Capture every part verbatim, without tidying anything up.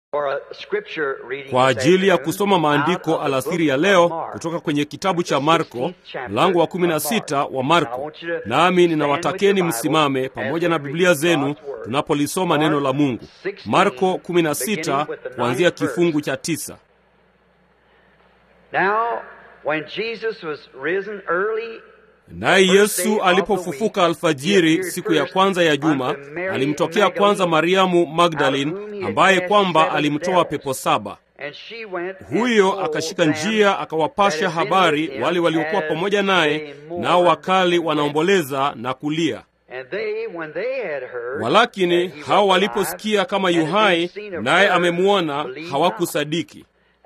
Kwa ajili ya kusoma maandiko alasiri ya leo kutoka kwenye kitabu cha Marko, mlango wa kumi na sita wa Marko. Nami ninawatakeni msimame pamoja na Biblia zenu tunapolisoma neno la Mungu. Marko kumi na sita kuanzia kifungu cha tisa. Now when Jesus was risen early, naye Yesu alipofufuka alfajiri siku ya kwanza ya juma, alimtokea kwanza Mariamu Magdalene, ambaye kwamba alimtoa pepo saba. Huyo akashika njia akawapasha habari wale waliokuwa pamoja naye, nao wakali wanaomboleza na kulia. Walakini hao waliposikia kama yu hai naye amemuona, hawakusadiki.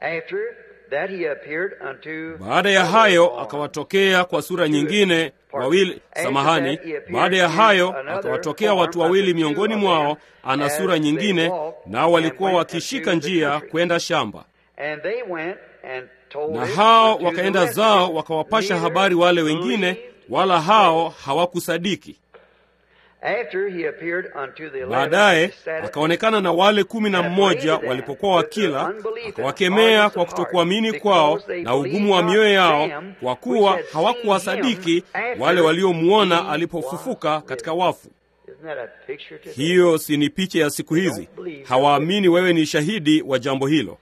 Baada ya hayo akawatokea kwa sura nyingine wawili, samahani, baada ya hayo akawatokea watu wawili miongoni mwao ana sura nyingine, nao walikuwa wakishika njia kwenda shamba. Na hao wakaenda zao wakawapasha habari wale wengine, wala hao hawakusadiki. Baadaye akaonekana na wale kumi na mmoja walipokuwa wakila, akawakemea kwa kutokuamini kwao na ugumu wa mioyo yao, kwa kuwa hawakuwasadiki wale waliomuona alipofufuka katika wafu. Hiyo si ni picha ya siku hizi? Hawaamini wewe ni shahidi wa jambo hilo.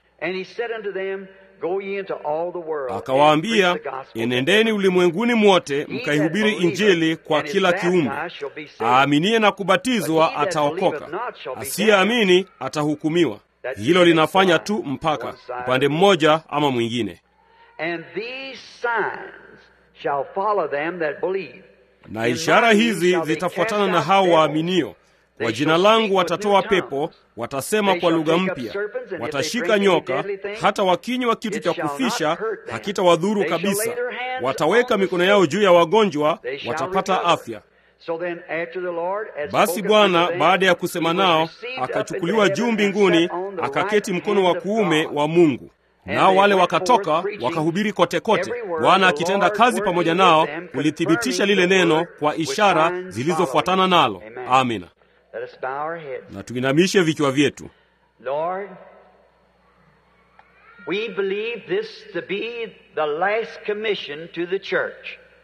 Akawaambia, enendeni ulimwenguni mwote mkaihubiri Injili kwa kila kiumbe. Aaminie na kubatizwa ataokoka, asiyeamini atahukumiwa. Hilo linafanya tu mpaka upande mmoja ama mwingine. Na ishara hizi zitafuatana na hao waaminio. Kwa jina langu watatoa pepo, watasema kwa lugha mpya, watashika nyoka, hata wakinywa kitu cha kufisha hakitawadhuru kabisa. Wataweka mikono yao juu ya wagonjwa, watapata afya. Basi Bwana baada ya kusema nao akachukuliwa juu mbinguni, akaketi mkono wa kuume wa Mungu. Nao wale wakatoka wakahubiri kote kote, Bwana akitenda kazi pamoja nao kulithibitisha lile neno kwa ishara zilizofuatana nalo. Amina. Na tuinamishe vichwa vyetu. Lord, we believe this to be the last commission to the church.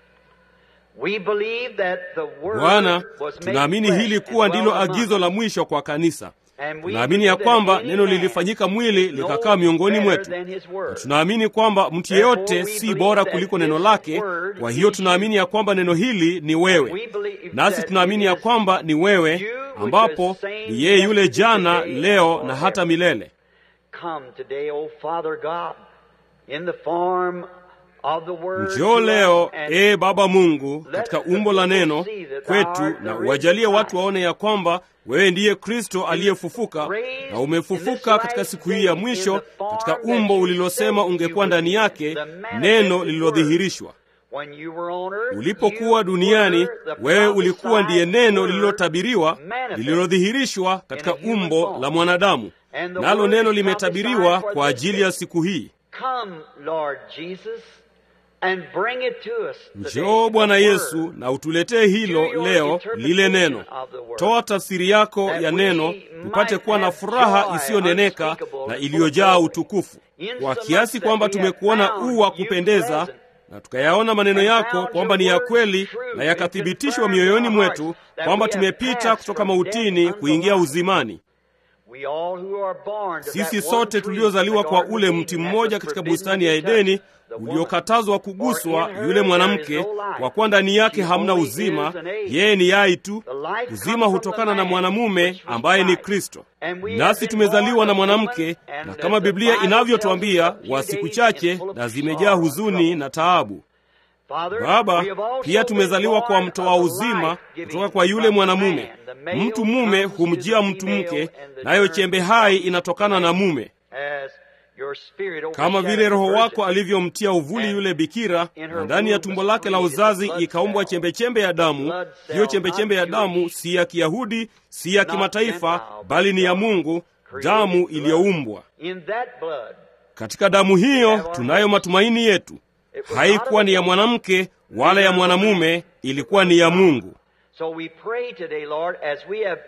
We believe that the word Bwana, was made tunaamini flesh hili and kuwa dwelt ndilo among agizo us. la mwisho kwa kanisa. And we Tunaamini ya believe that kwamba any neno man lilifanyika mwili knows likakaa miongoni better mwetu. than his word. Tunaamini kwamba mtu Therefore, yeyote we si believe bora that kuliko this neno lake. word Kwa hiyo is tunaamini you. ya kwamba neno hili ni wewe. We believe Nasi that tunaamini it ya is kwamba ni wewe, you, which ambapo is same ni yeye yule yesterday, jana, today, leo and na hata forever. milele. Come today, O Father God, in the form of the word. Njoo leo, and ee Baba Mungu, let katika the umbo la people neno see that thou kwetu, art the na risen uwajalie watu Christ. waone ya kwamba wewe ndiye Kristo aliyefufuka, Raised na in umefufuka this katika last siku hii ya day mwisho, in the form katika that umbo you ulilosema said ungekuwa you ndani would yake, be, the manifested neno word. lililodhihirishwa. When you were on earth, Ulipokuwa you duniani, were the wewe ulikuwa ndiye prophesied neno word lililotabiriwa, manifest lililodhihirishwa katika in a human umbo form. la mwanadamu. And the Nalo word neno is limetabiriwa prophesied for kwa this ajili day. ya siku hii. Come, Lord Jesus, and bring it to us today. Njoo Bwana the Yesu word. na utuletee hilo Do your leo, interpretation lile neno. of the word. Toa tafsiri yako That ya we neno, might tupate kuwa na have furaha joy isiyoneneka unspeakable na and iliyojaa full of utukufu, glory. kwa Insomuch kiasi that kwamba we have tumekuona found u wa you kupendeza pleasant, na tukayaona maneno and yako found kwamba your ni ya word kweli, true, na and yakathibitishwa confirmed in mioyoni our mwetu hearts that kwamba we have tumepita passed kutoka from mautini death unto kuingia life. uzimani. We all who are born to Sisi that sote one tree tuliozaliwa in the kwa Garden of ule Eden mti that mmoja was katika forbidden bustani to ya be touched, Edeni, the woman. uliokatazwa For kuguswa, in her yule there mwanamke, is no life. kwa kuwa ndani yake She hamna only uzima, is an egg. yeye ni yai tu. The life comes Uzima from hutokana the na man, mwanamume which was ambaye ni Christ. Kristo. And we have Nasi been tumezaliwa born na of woman, mwanamke, and na as kama the Biblia Bible inavyotuambia, tells us, a few wa siku days chache is full of na zimejaa sorrow and huzuni trouble. na taabu. Father, Baba, we have also pia been tumezaliwa kwa born mtoa of the uzima life-giving kutoka kwa yule from the mwanamume. man. The male Mtu mume comes to humjia the mtu female, mke, and the nayo germ chembe comes hai from the inatokana na male. mume. As your spirit Kama overshadowed vile the Roho virgin, wako alivyomtia uvuli yule bikira, na ndani ya tumbo lake la uzazi ikaumbwa chembechembe ya damu. Hiyo chembechembe ya damu si ya Kiyahudi, si ya kimataifa, bali ni ya Mungu, damu iliyoumbwa. in that blood, Katika damu hiyo tunayo matumaini yetu. Haikuwa ni ya mwanamke wala ya mwanamume, ilikuwa ni ya Mungu. So we pray today, Lord, as we have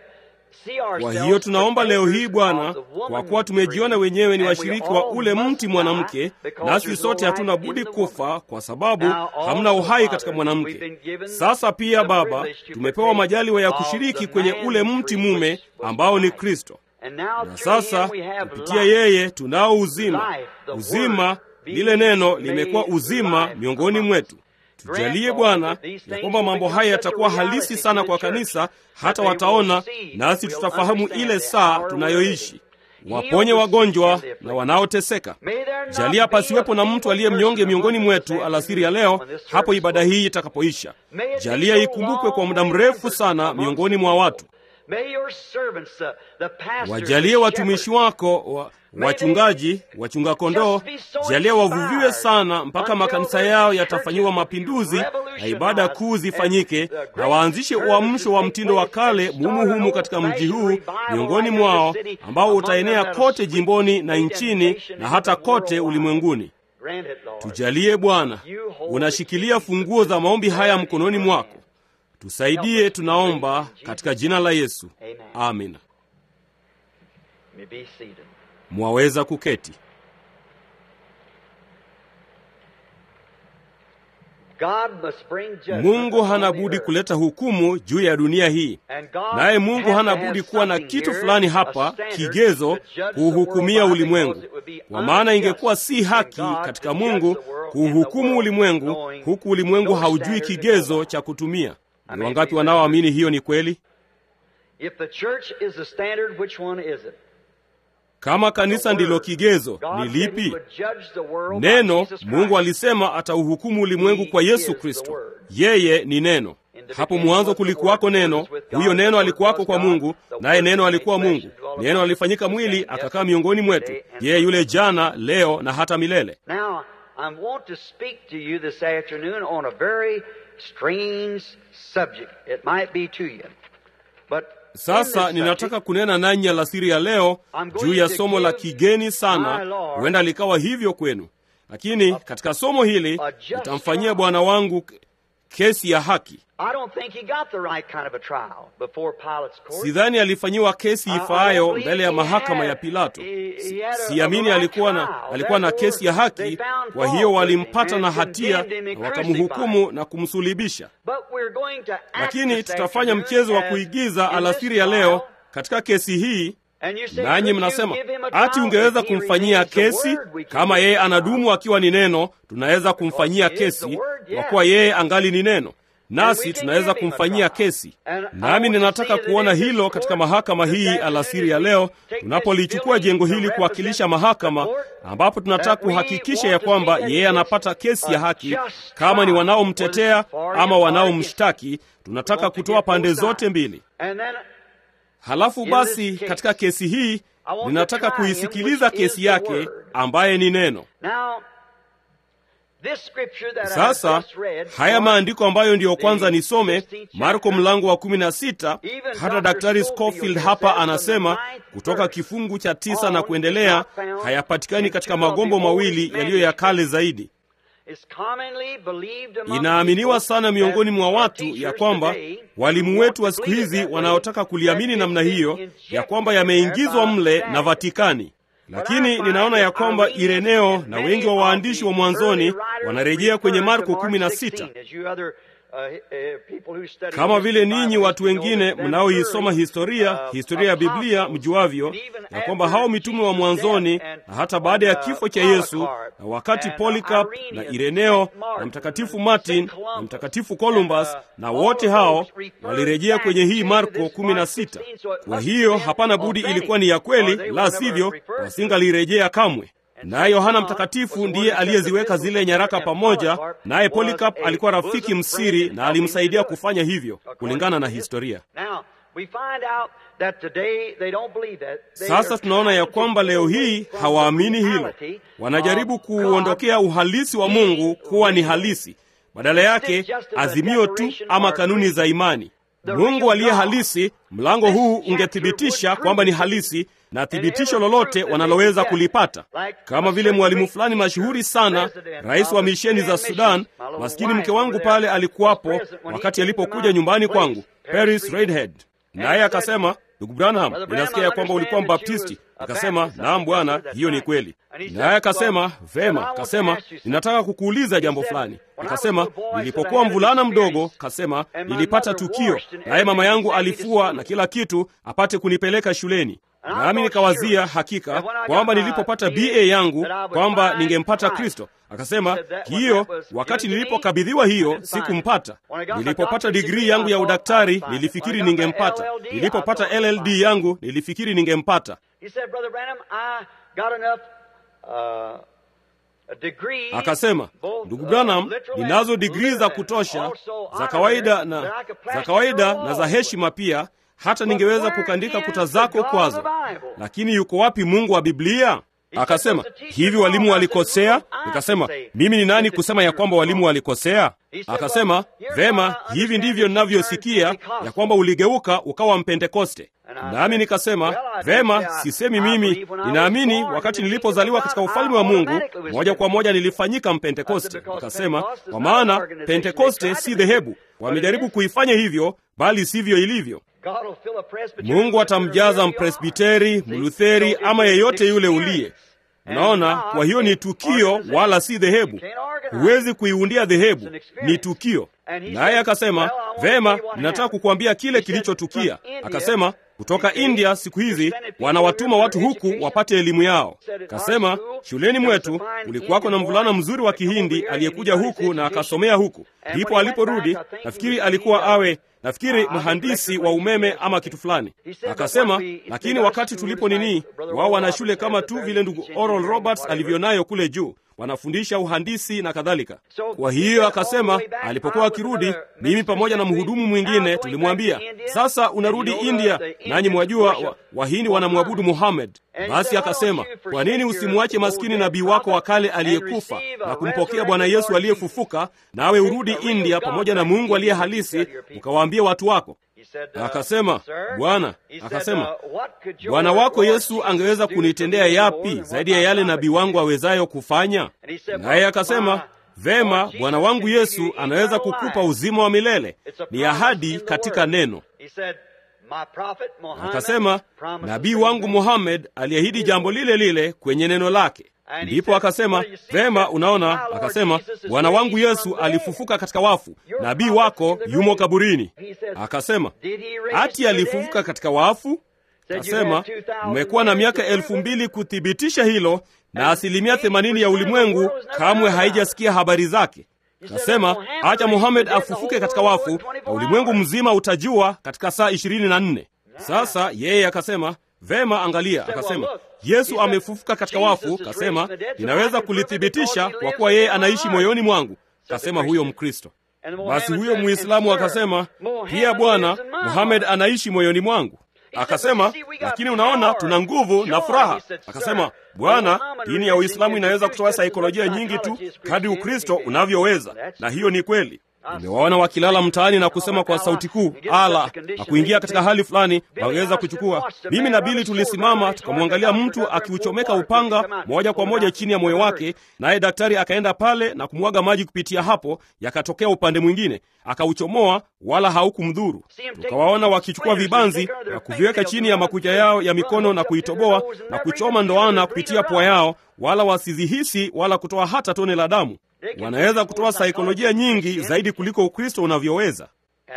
Kwa hiyo tunaomba leo hii Bwana, kwa kuwa tumejiona wenyewe ni washiriki wa ule mti mwanamke, nasi sote hatuna budi kufa kwa sababu hamna uhai katika mwanamke. Sasa pia Baba, tumepewa majaliwa ya kushiriki kwenye ule mti mume ambao ni Kristo. Na sasa kupitia yeye tunao uzima. Uzima, lile neno limekuwa uzima miongoni mwetu. Tujalie Bwana ya kwamba mambo haya yatakuwa halisi sana kwa kanisa, hata wataona nasi tutafahamu ile saa tunayoishi. Waponye wagonjwa na wanaoteseka. Jalia pasiwepo na mtu aliye mnyonge miongoni mwetu alasiri ya leo, hapo ibada hii itakapoisha. Jalia ikumbukwe kwa muda mrefu sana miongoni mwa watu. Wajalie watumishi wako wa, wachungaji, wachunga kondoo, jalia wavuviwe sana mpaka makanisa yao yatafanyiwa mapinduzi na ibada kuu zifanyike, na waanzishe uamsho wa mtindo wa kale mumu humu katika mji huu miongoni mwao, ambao utaenea kote jimboni na nchini na hata kote ulimwenguni. Tujalie Bwana, unashikilia funguo za maombi haya mkononi mwako. Tusaidie, tunaomba katika jina la Yesu. Amina. Mwaweza kuketi. Mungu hana budi kuleta hukumu juu ya dunia hii. Naye Mungu hana budi kuwa na kitu fulani hapa, kigezo kuhukumia ulimwengu. Kwa maana ingekuwa si haki katika Mungu kuhukumu ulimwengu huku ulimwengu haujui kigezo cha kutumia. Ni wangapi wanaoamini hiyo ni kweli? Kama kanisa ndilo kigezo, ni lipi? Neno. Mungu alisema atauhukumu ulimwengu kwa Yesu Kristo. Yeye ni neno. Hapo mwanzo kulikuwako neno, huyo neno alikuwako kwa Mungu, naye neno alikuwa Mungu. Neno alifanyika mwili akakaa miongoni mwetu. Yeye yule jana, leo na hata milele. Now, I want to speak to you this afternoon on a very strange subject. It might be to you. But sasa ninataka kunena nanyi alasiri ya leo juu ya somo la kigeni sana, huenda likawa hivyo kwenu. Lakini katika somo hili nitamfanyia Bwana wangu kesi ya haki. Sidhani alifanyiwa kesi ifaayo mbele ya mahakama ya Pilato. Si, siamini alikuwa na, alikuwa na kesi ya haki. Kwa hiyo walimpata na hatia na wakamhukumu na kumsulibisha. Lakini tutafanya mchezo wa kuigiza alasiri ya leo katika kesi hii. Nanyi mnasema, ati ungeweza kumfanyia kesi? Kama yeye anadumu akiwa ni neno, tunaweza kumfanyia kesi kwa kuwa yeye angali ni neno. Nasi tunaweza kumfanyia kesi. Nami ninataka kuona hilo katika mahakama hii alasiri ya leo, tunapolichukua jengo hili kuwakilisha mahakama, ambapo tunataka kuhakikisha ya kwamba yeye anapata kesi ya haki, kama ni wanaomtetea ama wanaomshtaki. Tunataka kutoa pande zote mbili. Halafu basi katika kesi hii ninataka kuisikiliza kesi yake ambaye ni neno. Sasa haya maandiko ambayo ndiyo kwanza nisome, Marko mlango wa kumi na sita, hata Daktari Scofield hapa anasema kutoka kifungu cha tisa na kuendelea, hayapatikani katika magombo mawili yaliyo ya kale zaidi. Inaaminiwa sana miongoni mwa watu ya kwamba walimu wetu wa siku hizi wanaotaka kuliamini namna hiyo, ya kwamba yameingizwa mle na Vatikani. Lakini ninaona ya kwamba Ireneo na wengi wa waandishi wa mwanzoni wanarejea kwenye Marko kumi na sita. Kama vile ninyi watu wengine mnaoisoma historia, historia ya Biblia mjuavyo, ya kwamba hao mitume wa mwanzoni na hata baada ya kifo cha Yesu, na wakati Polycarp na Ireneo na mtakatifu Martin na mtakatifu Columbus na wote hao walirejea kwenye hii Marko kumi na sita. Kwa hiyo hapana budi ilikuwa ni ya kweli, la sivyo wasingalirejea kamwe. Naye Yohana Mtakatifu ndiye aliyeziweka zile nyaraka pamoja, naye Polycarp alikuwa rafiki msiri na alimsaidia kufanya hivyo kulingana na historia. Sasa tunaona ya kwamba leo hii hawaamini hilo. Wanajaribu kuondokea uhalisi wa Mungu kuwa ni halisi, badala yake azimio tu ama kanuni za imani. Mungu aliye halisi, mlango huu ungethibitisha kwamba ni halisi, na thibitisho lolote wanaloweza kulipata. Kama vile mwalimu fulani mashuhuri sana, rais wa misheni za Sudan, maskini mke wangu pale alikuwapo wakati alipokuja nyumbani kwangu, Paris Redhead. Naye akasema, ndugu Branham, ninasikia ya kwamba ulikuwa Mbaptisti. Akasema, naam bwana, hiyo ni kweli. Naye akasema, vema. Akasema, ninataka kukuuliza jambo fulani. Akasema, nilipokuwa mvulana mdogo, kasema, nilipata tukio, naye mama yangu alifua na kila kitu apate kunipeleka shuleni. Nami nikawazia hakika kwamba nilipopata B A yangu kwamba ningempata Kristo. Akasema, hiyo wakati nilipokabidhiwa hiyo sikumpata. Nilipopata degree yangu ya udaktari nilifikiri ningempata. Nilipopata L L D yangu nilifikiri ningempata. Akasema, ndugu Branham, ninazo degree za kutosha za kawaida na za kawaida na za heshima pia, hata ningeweza kukandika kuta zako kwazo. Lakini yuko wapi Mungu wa Biblia? Akasema, hivi walimu walikosea? Nikasema, mimi ni nani kusema ya kwamba walimu walikosea? Akasema, vema, hivi ndivyo ninavyosikia ya kwamba uligeuka ukawa Mpentekoste. Nami nikasema, vema, sisemi mimi, ninaamini wakati nilipozaliwa katika ufalme wa Mungu, moja kwa moja nilifanyika Mpentekoste. Akasema, kwa maana Pentekoste si dhehebu. Wamejaribu kuifanya hivyo, bali sivyo ilivyo. Mungu atamjaza Mpresbiteri, Mlutheri ama yeyote yule uliye. Unaona, kwa hiyo ni tukio wala si dhehebu. Huwezi kuiundia dhehebu, ni tukio. Naye akasema, vema, ninataka kukuambia kile kilichotukia. Akasema, kutoka India siku hizi wanawatuma watu huku wapate elimu yao. Akasema, shuleni mwetu ulikuwako na mvulana mzuri wa Kihindi aliyekuja huku na akasomea huku. Ndipo aliporudi, nafikiri alikuwa awe nafikiri mhandisi wa umeme ama kitu fulani. Akasema, lakini wakati tulipo nini, wao wana shule kama tu vile ndugu Oral Roberts alivyonayo kule juu, wanafundisha uhandisi na kadhalika. Kwa hiyo akasema, alipokuwa akirudi, mimi pamoja na mhudumu mwingine tulimwambia, sasa unarudi India, nanyi mwajua wa, Wahindi wanamwabudu Muhammad. Basi akasema, kwa nini usimwache maskini nabii wako wa kale aliyekufa na kumpokea Bwana Yesu aliyefufuka, nawe urudi India pamoja na Mungu aliye halisi, ukawaambia watu wako. Akasema, Bwana, akasema, Bwana wako Yesu angeweza kunitendea yapi zaidi ya yale nabii wangu awezayo kufanya? Naye akasema, vema, Bwana wangu Yesu anaweza kukupa uzima wa milele. Ni ahadi katika neno. Akasema, nabii wangu Muhammad aliahidi jambo lile lile kwenye neno lake. Ndipo akasema, vema, unaona, akasema, Bwana wangu Yesu alifufuka katika wafu, nabii wako yumo kaburini. Akasema, ati alifufuka katika wafu? Akasema, mmekuwa na miaka elfu mbili kuthibitisha hilo, na asilimia themanini ya ulimwengu kamwe haijasikia habari zake. Akasema, acha Muhammad afufuke katika wafu, na ulimwengu mzima utajua katika saa ishirini na nne. Sasa yeye akasema, vema, angalia. Akasema, Yesu amefufuka katika wafu. Kasema, ninaweza kulithibitisha kwa kuwa yeye anaishi moyoni mwangu. Kasema huyo Mkristo. Basi huyo Muislamu akasema, pia Bwana, Muhammad anaishi moyoni mwangu. Akasema, lakini unaona, tuna nguvu na furaha. Akasema, Bwana, dini ya Uislamu inaweza kutoa saikolojia nyingi tu kadri Ukristo unavyoweza, na hiyo ni kweli. Nimewaona wakilala mtaani na kusema kwa sauti kuu, ala, na kuingia katika hali fulani wangeweza kuchukua. Mimi na Bili tulisimama tukamwangalia mtu akiuchomeka upanga moja kwa moja chini ya moyo wake, naye daktari akaenda pale na kumwaga maji kupitia hapo, yakatokea upande mwingine, akauchomoa wala haukumdhuru. Tukawaona wakichukua vibanzi na kuviweka chini ya makucha yao ya mikono na kuitoboa na kuchoma ndoana kupitia pua yao, wala wasizihisi wala kutoa hata tone la damu. Wanaweza kutoa saikolojia nyingi zaidi kuliko Ukristo unavyoweza.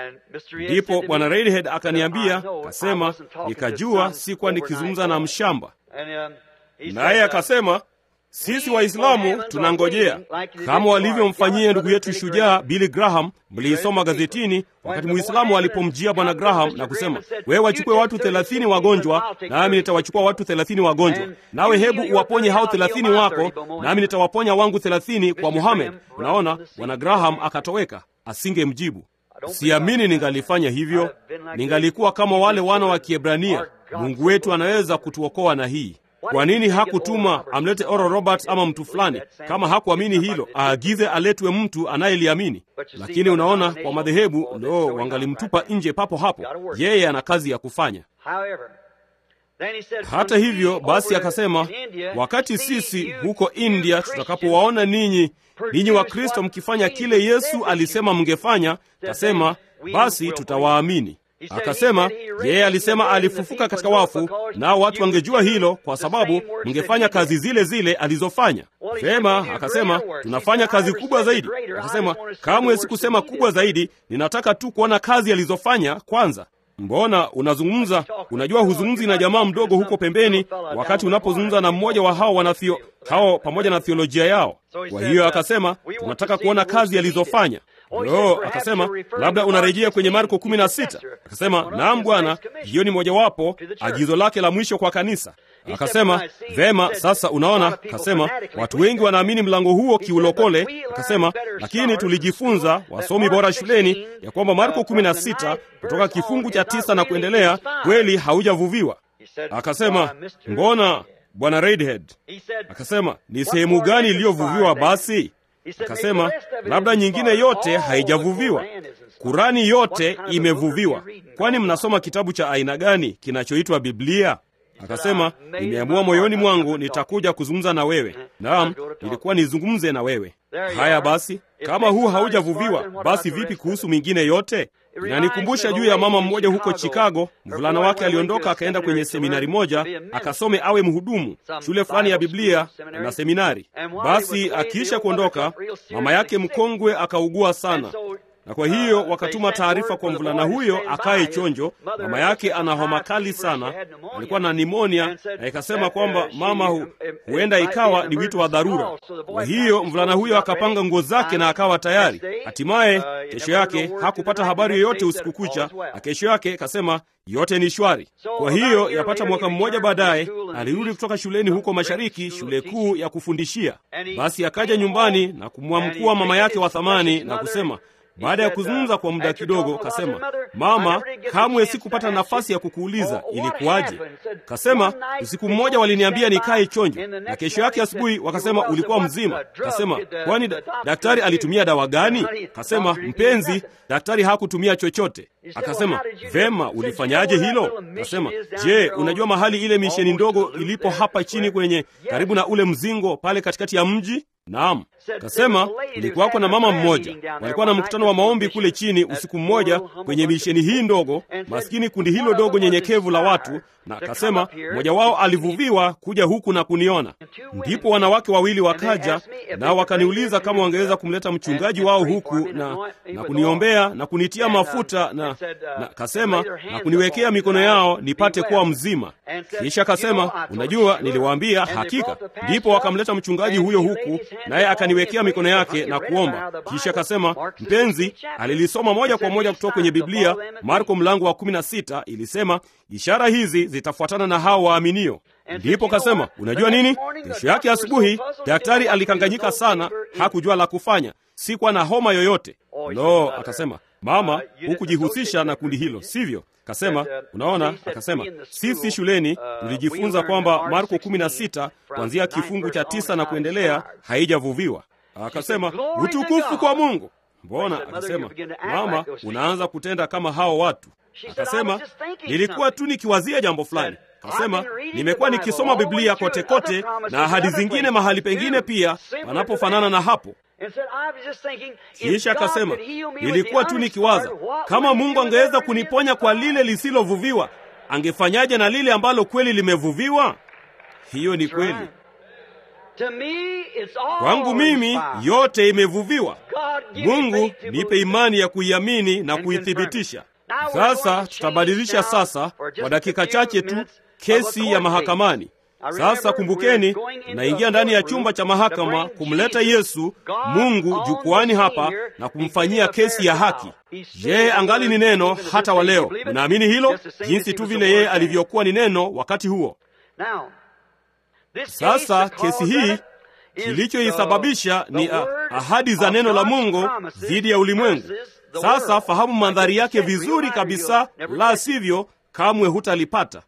Ndipo Bwana Redhead akaniambia, kasema, nikajua sikuwa nikizungumza na mshamba. Naye akasema, sisi Waislamu tunangojea kama walivyomfanyia ndugu yetu shujaa Billy Graham. Mliisoma gazetini wakati Muislamu alipomjia Bwana Graham na kusema, wewe wachukue watu thelathini wagonjwa, nami nitawachukua watu thelathini wagonjwa, nawe hebu uwaponye hao thelathini wako, nami nitawaponya wangu thelathini kwa Muhammad. Unaona, Bwana Graham akatoweka, asingemjibu. Siamini ningalifanya hivyo. Ningalikuwa kama wale wana wa Kiebrania. Mungu wetu anaweza kutuokoa na hii. Kwa nini hakutuma amlete Oral Roberts ama mtu fulani? Kama hakuamini hilo, aagize aletwe mtu anayeliamini. Lakini unaona, kwa madhehebu no, wangalimtupa nje papo hapo. Yeye ana kazi ya kufanya. Hata hivyo basi akasema, wakati sisi huko India tutakapowaona ninyi ninyi wa Kristo mkifanya kile Yesu alisema mngefanya, kasema, basi tutawaamini. Akasema yeye alisema alifufuka katika wafu, nao watu wangejua hilo kwa sababu mngefanya kazi zile zile alizofanya. Vema, akasema tunafanya kazi kubwa zaidi. Akasema kamwe sikusema kubwa zaidi, ninataka tu kuona kazi alizofanya kwanza. Mbona unazungumza, unajua huzungumzi na jamaa mdogo huko pembeni wakati unapozungumza na mmoja wa hao wanathio hao pamoja na theolojia yao. Kwa hiyo akasema tunataka kuona kazi alizofanya. Lo, akasema labda unarejea kwenye Marko kumi na sita. Akasema naam bwana, hiyo ni mojawapo agizo lake la mwisho kwa kanisa. Akasema vema, sasa unaona. Akasema watu wengi wanaamini mlango huo kiulokole. Akasema lakini tulijifunza wasomi bora shuleni ya kwamba Marko kumi na sita kutoka kifungu cha tisa na kuendelea kweli haujavuviwa. Akasema mbona bwana Redhead? Akasema ni sehemu gani iliyovuviwa basi? Akasema labda nyingine yote haijavuviwa. Kurani yote imevuviwa. Kwani mnasoma kitabu cha aina gani kinachoitwa Biblia? Akasema nimeamua moyoni mwangu nitakuja kuzungumza na wewe. Naam, nilikuwa nizungumze na wewe. Haya basi, kama huu haujavuviwa, basi vipi kuhusu mingine yote? Inanikumbusha juu ya mama mmoja huko Chicago. Mvulana wake aliondoka akaenda kwenye seminari moja akasome awe mhudumu shule fulani ya Biblia na seminari. Basi akiisha kuondoka, mama yake mkongwe akaugua sana, na kwa hiyo wakatuma taarifa kwa mvulana huyo akae chonjo. Mama yake ana homa kali sana, alikuwa na nimonia, na ikasema kwamba mama hu, huenda ikawa ni wito wa dharura. Kwa hiyo mvulana huyo akapanga nguo zake na akawa tayari. Hatimaye kesho yake hakupata habari yoyote usiku kucha, na kesho yake akasema yote ni shwari. Kwa hiyo yapata mwaka mmoja baadaye alirudi kutoka shuleni huko mashariki, shule kuu ya kufundishia. Basi akaja nyumbani na kumwamkua mama yake wa thamani na kusema, baada ya kuzungumza kwa muda kidogo, kasema mama, kamwe sikupata nafasi ya kukuuliza ilikuwaje. Kasema usiku mmoja waliniambia nikae chonjo, na kesho yake asubuhi wakasema ulikuwa mzima. Kasema kwani da, daktari alitumia dawa gani? Kasema mpenzi, daktari hakutumia chochote. Akasema vema, ulifanyaje hilo? Kasema je, unajua mahali ile misheni ndogo ilipo hapa chini kwenye karibu na ule mzingo pale katikati ya mji? Naam. Kasema kulikuwako na mama mmoja, walikuwa na mkutano wa maombi kule chini usiku mmoja kwenye misheni hii ndogo, maskini kundi hilo dogo nyenyekevu la watu, na kasema mmoja wao alivuviwa kuja huku na kuniona. Ndipo wanawake wawili wakaja na wakaniuliza kama wangeweza kumleta mchungaji wao huku na, na kuniombea na kunitia mafuta na, na kasema na kuniwekea mikono yao nipate kuwa mzima. Kisha kasema unajua, niliwaambia hakika. Ndipo wakamleta mchungaji huyo huku, naye akaniwekea mikono yake na kuomba. Kisha kasema mpenzi, alilisoma moja kwa moja kutoka kwenye Biblia, Marko mlango wa kumi na sita, ilisema ishara hizi zitafuatana na hao waaminio. Ndipo kasema unajua nini? Kesho yake asubuhi daktari alikanganyika sana, hakujua la kufanya. Sikuwa na homa yoyote. Lo, akasema mama, hukujihusisha na kundi hilo, sivyo? Kasema unaona, akasema sisi shuleni tulijifunza kwamba Marko kumi na sita kuanzia kifungu cha tisa na kuendelea haijavuviwa. Akasema utukufu kwa Mungu. Mbona? Akasema mama, unaanza kutenda kama hao watu. Akasema nilikuwa tu nikiwazia jambo fulani. Akasema nimekuwa nikisoma Biblia kote kote na ahadi zingine mahali pengine pia panapofanana na hapo. Kisha akasema nilikuwa tu nikiwaza kama Mungu angeweza kuniponya kwa lile lisilovuviwa, angefanyaje na lile ambalo kweli limevuviwa? Hiyo ni kweli. Kwangu mimi yote imevuviwa. Mungu nipe imani ya kuiamini na kuithibitisha. Sasa tutabadilisha sasa kwa dakika chache tu kesi ya mahakamani. Sasa kumbukeni, tunaingia ndani ya chumba cha mahakama kumleta Yesu Mungu jukwani hapa na kumfanyia kesi ya haki. Je, angali ni neno hata wa leo? Unaamini hilo? Jinsi tu vile yeye alivyokuwa ni neno wakati huo. Sasa kesi hii kilichoisababisha ni ahadi za neno la Mungu dhidi ya ulimwengu. Sasa fahamu mandhari yake vizuri kabisa, la sivyo kamwe hutalipata.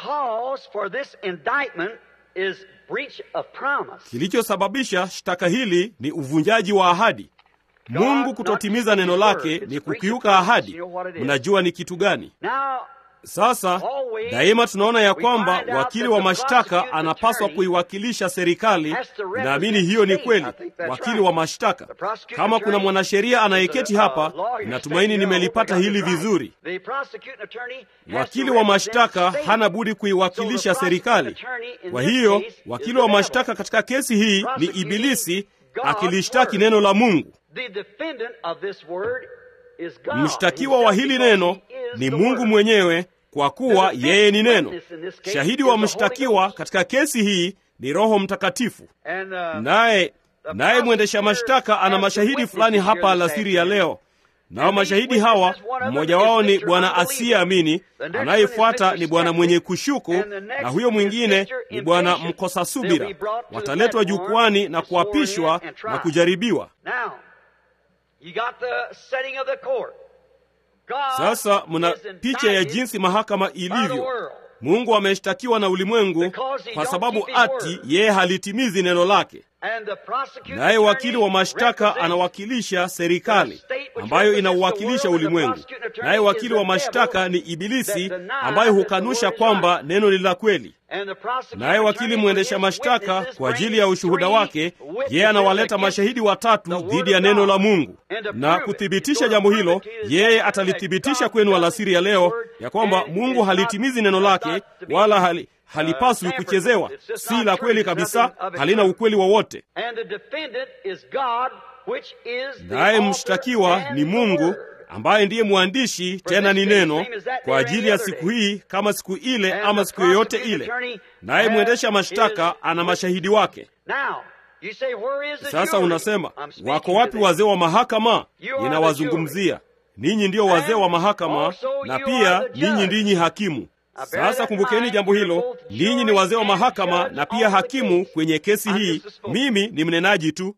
Kilichosababisha shtaka hili ni uvunjaji wa ahadi. Mungu kutotimiza neno lake ni kukiuka ahadi. Mnajua ni kitu gani? Sasa daima tunaona ya kwamba wakili wa mashtaka anapaswa kuiwakilisha serikali. Naamini hiyo ni kweli, wakili wa mashtaka. Kama kuna mwanasheria anayeketi hapa, natumaini nimelipata hili vizuri. Wakili wa mashtaka hana budi kuiwakilisha serikali. Kwa hiyo wakili wa mashtaka katika kesi hii ni Ibilisi akilishtaki neno la Mungu. Mshtakiwa wa hili neno ni Mungu mwenyewe, kwa kuwa yeye ni neno. Shahidi wa mshtakiwa katika kesi hii ni Roho Mtakatifu. Naye naye mwendesha mashtaka ana mashahidi fulani hapa alasiri ya leo. Nao mashahidi hawa, mmoja wao ni bwana asiyeamini, anayefuata ni bwana mwenye kushuku, na huyo mwingine ni bwana mkosa subira. Wataletwa jukwani na kuapishwa na kujaribiwa. Sasa mna picha ya jinsi mahakama ilivyo. Mungu ameshtakiwa na ulimwengu kwa sababu ati yeye halitimizi neno lake. Naye wakili wa mashtaka anawakilisha serikali ambayo inauwakilisha ulimwengu. Naye wakili wa mashtaka ni Ibilisi ambaye hukanusha kwamba neno ni la kweli. Naye wakili mwendesha mashtaka kwa ajili ya ushuhuda wake, yeye anawaleta mashahidi watatu dhidi ya neno la Mungu. Na kuthibitisha jambo hilo, yeye atalithibitisha kwenu alasiri ya leo ya kwamba Mungu halitimizi neno lake, wala hali halipaswi kuchezewa. Si la kweli kabisa, halina ukweli wowote. Naye mshtakiwa ni Mungu ambaye ndiye mwandishi, tena ni neno, kwa ajili ya siku hii kama siku ile ama siku yoyote ile. Naye mwendesha mashtaka ana mashahidi wake. Sasa unasema, wako wapi wazee wa mahakama? Ninawazungumzia ninyi, ndio wazee wa mahakama, na pia ninyi ndinyi hakimu. Sasa kumbukeni jambo hilo, ninyi ni wazee wa mahakama na pia hakimu kwenye kesi hii. Mimi ni mnenaji tu.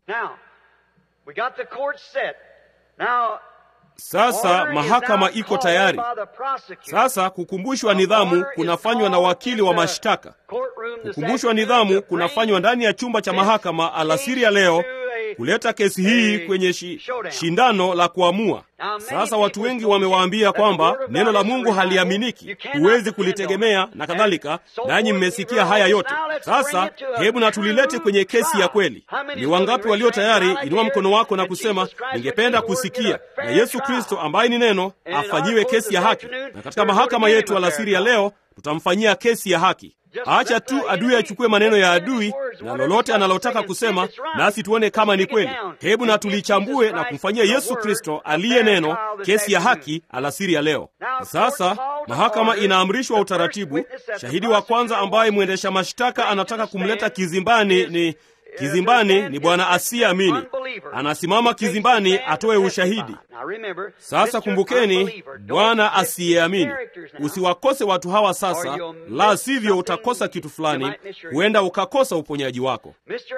Sasa mahakama iko tayari. Sasa kukumbushwa nidhamu kunafanywa na wakili wa mashtaka. Kukumbushwa nidhamu kunafanywa ndani ya chumba cha mahakama alasiri ya leo, kuleta kesi hii kwenye shi, shindano la kuamua. Sasa watu wengi wamewaambia kwamba neno la Mungu haliaminiki, huwezi kulitegemea na kadhalika, nanyi mmesikia haya yote. Sasa hebu na tulilete kwenye kesi ya kweli. Ni wangapi walio tayari? Inua mkono wako na kusema, ningependa kusikia na Yesu Kristo ambaye ni neno afanyiwe kesi ya haki. Na katika mahakama yetu alasiri ya leo tutamfanyia kesi ya haki. Acha tu adui achukue maneno ya adui na lolote analotaka kusema, nasi tuone kama ni kweli. Hebu na tulichambue na kumfanyia Yesu Kristo aliye neno kesi ya haki alasiri ya leo. Sasa mahakama inaamrishwa utaratibu. Shahidi wa kwanza ambaye mwendesha mashtaka anataka kumleta kizimbani ni kizimbani ni bwana asiyeamini. Anasimama kizimbani atoe ushahidi. Sasa kumbukeni, bwana asiyeamini. Usiwakose watu hawa sasa, la sivyo utakosa kitu fulani, huenda ukakosa uponyaji wako.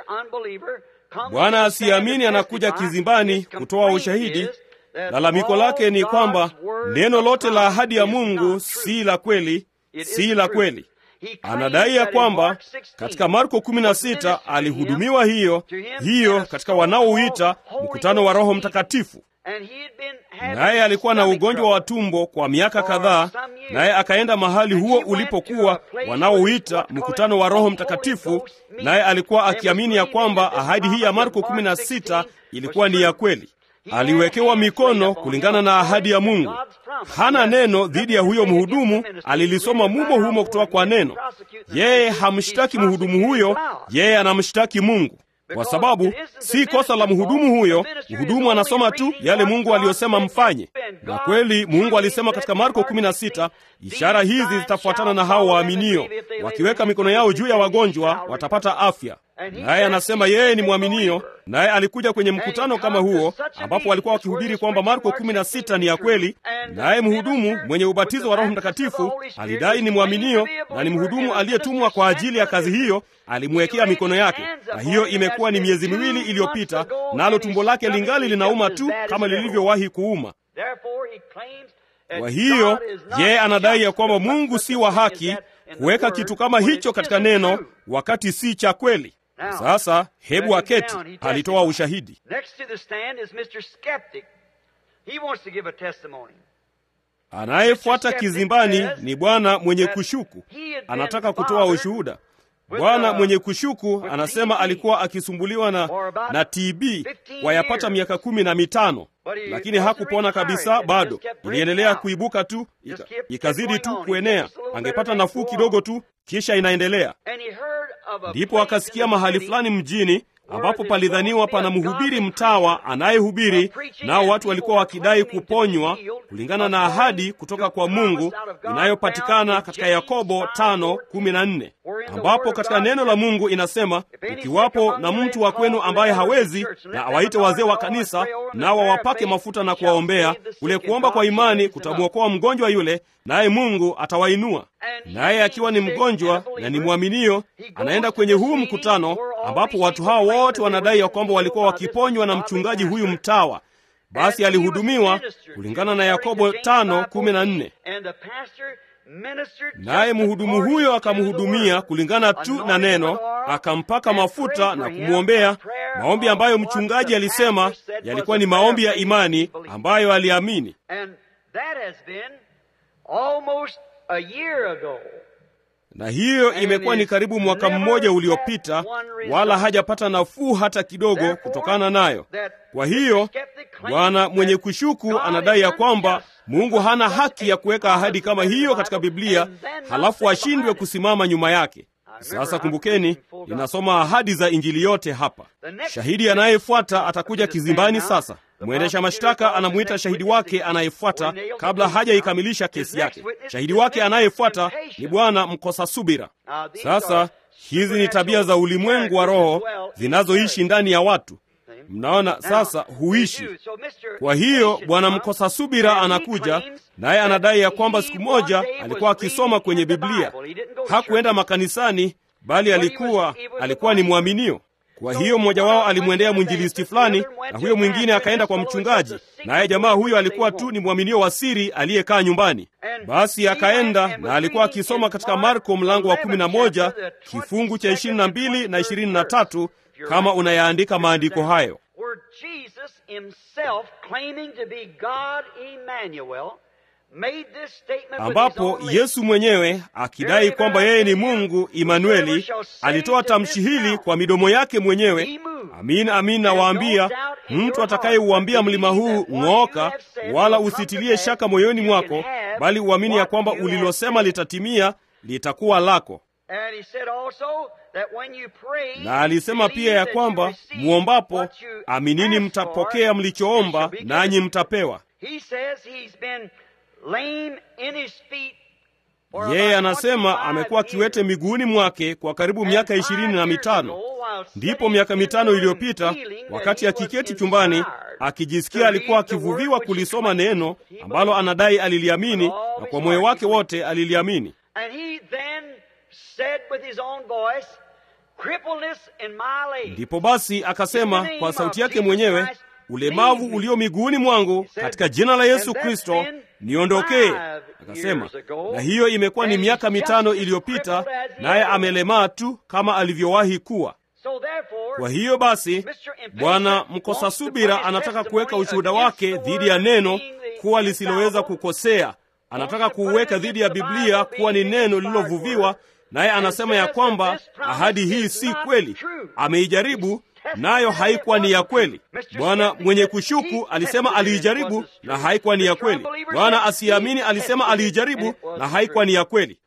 Bwana asiyeamini anakuja kizimbani kutoa ushahidi. Lalamiko lake ni kwamba neno lote la ahadi ya Mungu si la kweli, si la kweli. Anadai ya kwamba katika Marko kumi na sita alihudumiwa hiyo hiyo katika wanaouita mkutano wa Roho Mtakatifu. Naye alikuwa na ugonjwa wa tumbo kwa miaka kadhaa, naye akaenda mahali huo ulipokuwa wanaouita mkutano wa Roho Mtakatifu, naye alikuwa akiamini ya kwamba ahadi hii ya Marko kumi na sita ilikuwa ni ya kweli. Aliwekewa mikono kulingana na ahadi ya Mungu. Hana neno dhidi ya huyo mhudumu, alilisoma mumo humo kutoka kwa neno. Yeye hamshtaki mhudumu huyo, yeye anamshtaki Mungu, kwa sababu si kosa la mhudumu huyo. Mhudumu anasoma tu yale Mungu aliyosema mfanye. Na kweli Mungu alisema katika Marko kumi na sita, ishara hizi zitafuatana na hao waaminio, wakiweka mikono yao juu ya wagonjwa watapata afya. Naye anasema yeye ni mwaminio, naye alikuja kwenye mkutano kama huo ambapo walikuwa wakihubiri kwamba Marko kumi na sita ni ya kweli. Naye mhudumu mwenye ubatizo wa Roho Mtakatifu alidai ni mwaminio na ni mhudumu aliyetumwa kwa ajili ya kazi hiyo, alimwekea mikono yake. Na hiyo imekuwa ni miezi miwili iliyopita, nalo tumbo lake lingali linauma tu kama lilivyowahi kuuma. Kwa hiyo yeye anadai ya kwamba Mungu si wa haki kuweka kitu kama hicho katika neno wakati si cha kweli. Sasa hebu aketi. Alitoa ushahidi. Anayefuata kizimbani ni bwana mwenye kushuku, anataka kutoa ushuhuda. Bwana mwenye kushuku anasema alikuwa akisumbuliwa na, na T B kwa yapata miaka kumi na mitano, lakini hakupona kabisa bado. Iliendelea kuibuka tu, ika, ikazidi tu kuenea. Angepata nafuu kidogo tu, kisha inaendelea. Ndipo akasikia mahali fulani mjini ambapo palidhaniwa pana mhubiri mtawa anayehubiri, nao watu walikuwa wakidai kuponywa kulingana na ahadi kutoka kwa Mungu inayopatikana katika Yakobo tano kumi na nne, ambapo katika neno la Mungu inasema, ukiwapo na mtu wa kwenu ambaye hawezi, na awaite wazee wa kanisa, nao wawapake mafuta na kuwaombea, kule kuomba kwa imani kutamwokoa mgonjwa yule, naye Mungu atawainua. Naye akiwa ni mgonjwa na ni mwaminio, anaenda kwenye huu mkutano ambapo watu hao wote wanadai ya kwamba walikuwa wakiponywa na mchungaji huyu mtawa. Basi alihudumiwa kulingana na Yakobo tano kumi na nne. Naye mhudumu huyo akamhudumia kulingana tu na neno, akampaka mafuta na kumwombea, maombi ambayo mchungaji alisema yalikuwa ni maombi ya imani ambayo aliamini. Na hiyo imekuwa ni karibu mwaka mmoja uliopita, wala hajapata nafuu hata kidogo kutokana nayo. Kwa hiyo bwana mwenye kushuku anadai ya kwamba Mungu hana haki ya kuweka ahadi kama hiyo katika Biblia, halafu ashindwe kusimama nyuma yake. Sasa kumbukeni, ninasoma ahadi za Injili yote hapa. Shahidi anayefuata atakuja kizimbani sasa. Mwendesha mashtaka anamuita shahidi wake anayefuata kabla hajaikamilisha kesi yake. Shahidi wake anayefuata ni bwana mkosa subira. Sasa hizi ni tabia za ulimwengu wa roho zinazoishi ndani ya watu. Mnaona sasa, huishi. Kwa hiyo bwana mkosa subira anakuja, naye anadai ya kwamba siku moja alikuwa akisoma kwenye Biblia. Hakuenda makanisani, bali alikuwa alikuwa ni mwaminio. Kwa hiyo mmoja wao alimwendea mwinjilisti fulani, na huyo mwingine akaenda kwa mchungaji, naye jamaa huyo alikuwa tu ni mwaminio wa siri aliyekaa nyumbani. Basi akaenda na alikuwa akisoma katika Marko mlango wa kumi na moja kifungu cha ishirini na mbili na ishirini na tatu, kama unayaandika maandiko hayo, ambapo Yesu mwenyewe akidai kwamba yeye ni Mungu Imanueli alitoa tamshi hili kwa midomo yake mwenyewe: amin amin nawaambia, mtu atakayeuambia mlima huu ng'ooka, wala usitilie shaka moyoni mwako, bali uamini ya kwamba ulilosema litatimia, litakuwa lako. Na alisema pia ya kwamba muombapo, aminini mtapokea mlichoomba, nanyi mtapewa. Yeye anasema amekuwa kiwete miguuni mwake kwa karibu miaka ishirini na mitano. Ndipo miaka mitano iliyopita, wakati akiketi chumbani akijisikia alikuwa akivuviwa kulisoma neno ambalo anadai aliliamini, na kwa moyo wake wote aliliamini. Ndipo basi akasema kwa sauti yake mwenyewe, ulemavu ulio miguuni mwangu katika jina la Yesu Kristo niondokee. Akasema, na hiyo imekuwa ni miaka mitano iliyopita, naye amelemaa tu kama alivyowahi kuwa. Kwa hiyo basi bwana mkosa subira anataka kuweka ushuhuda wake dhidi ya neno kuwa lisiloweza kukosea. Anataka kuuweka dhidi ya Biblia kuwa ni neno lililovuviwa, naye anasema ya kwamba ahadi hii si kweli. Ameijaribu nayo haikuwa ni ya kweli. Bwana mwenye kushuku alisema aliijaribu na haikuwa ni ya kweli. Bwana asiamini alisema aliijaribu na haikuwa ni ya kweli.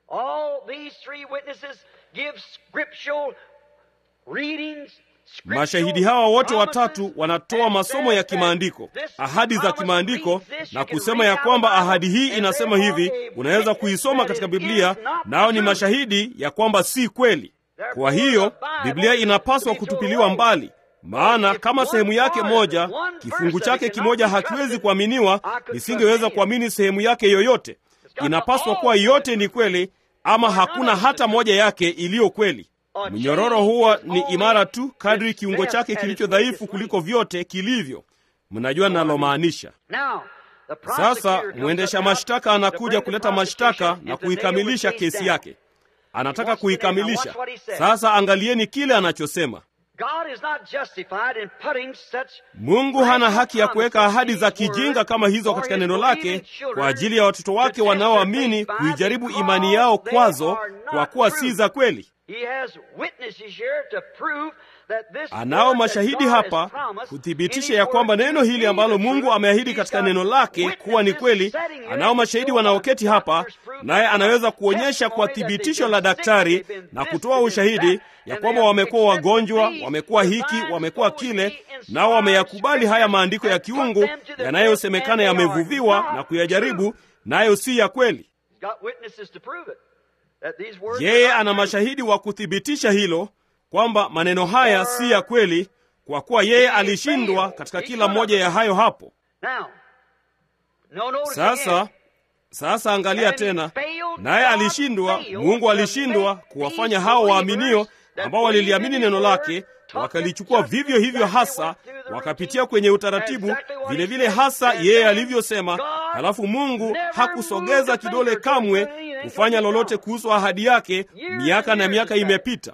Mashahidi hawa wote watatu wanatoa masomo ya kimaandiko, ahadi za kimaandiko, na kusema ya kwamba ahadi hii inasema hivi. Unaweza kuisoma katika Biblia, nao ni mashahidi ya kwamba si kweli. Kwa hiyo Biblia inapaswa kutupiliwa mbali, maana kama sehemu yake moja, kifungu chake kimoja hakiwezi kuaminiwa, nisingeweza kuamini sehemu yake yoyote. Inapaswa kuwa yote ni kweli, ama hakuna hata moja yake iliyo kweli. Mnyororo huwa ni imara tu kadri kiungo chake kilicho dhaifu kuliko vyote kilivyo. Mnajua nalomaanisha. Sasa mwendesha mashtaka anakuja kuleta mashtaka na kuikamilisha kesi yake. Anataka kuikamilisha. Sasa angalieni kile anachosema. Mungu hana haki ya kuweka ahadi za kijinga kama hizo katika neno lake kwa ajili ya watoto wake wanaoamini kuijaribu imani yao kwazo, kwa kuwa si za kweli. Anao mashahidi hapa kuthibitisha ya kwamba neno hili ambalo Mungu ameahidi katika neno lake kuwa ni kweli. Anao mashahidi wanaoketi hapa, naye anaweza kuonyesha kwa thibitisho la daktari na kutoa ushahidi ya kwamba wamekuwa wagonjwa, wamekuwa hiki, wamekuwa kile, nao wameyakubali haya maandiko ya kiungu yanayosemekana yamevuviwa na kuyajaribu, nayo si ya kweli. Yeye ana mashahidi wa kuthibitisha hilo kwamba maneno haya si ya kweli, kwa kuwa yeye alishindwa katika kila moja ya hayo hapo. Sasa sasa angalia tena, naye alishindwa, Mungu alishindwa kuwafanya hao waaminio ambao waliliamini neno lake, wakalichukua vivyo hivyo hasa, wakapitia kwenye utaratibu vile vile hasa yeye alivyosema. Halafu Mungu hakusogeza kidole kamwe kufanya lolote kuhusu ahadi yake. Miaka na miaka imepita.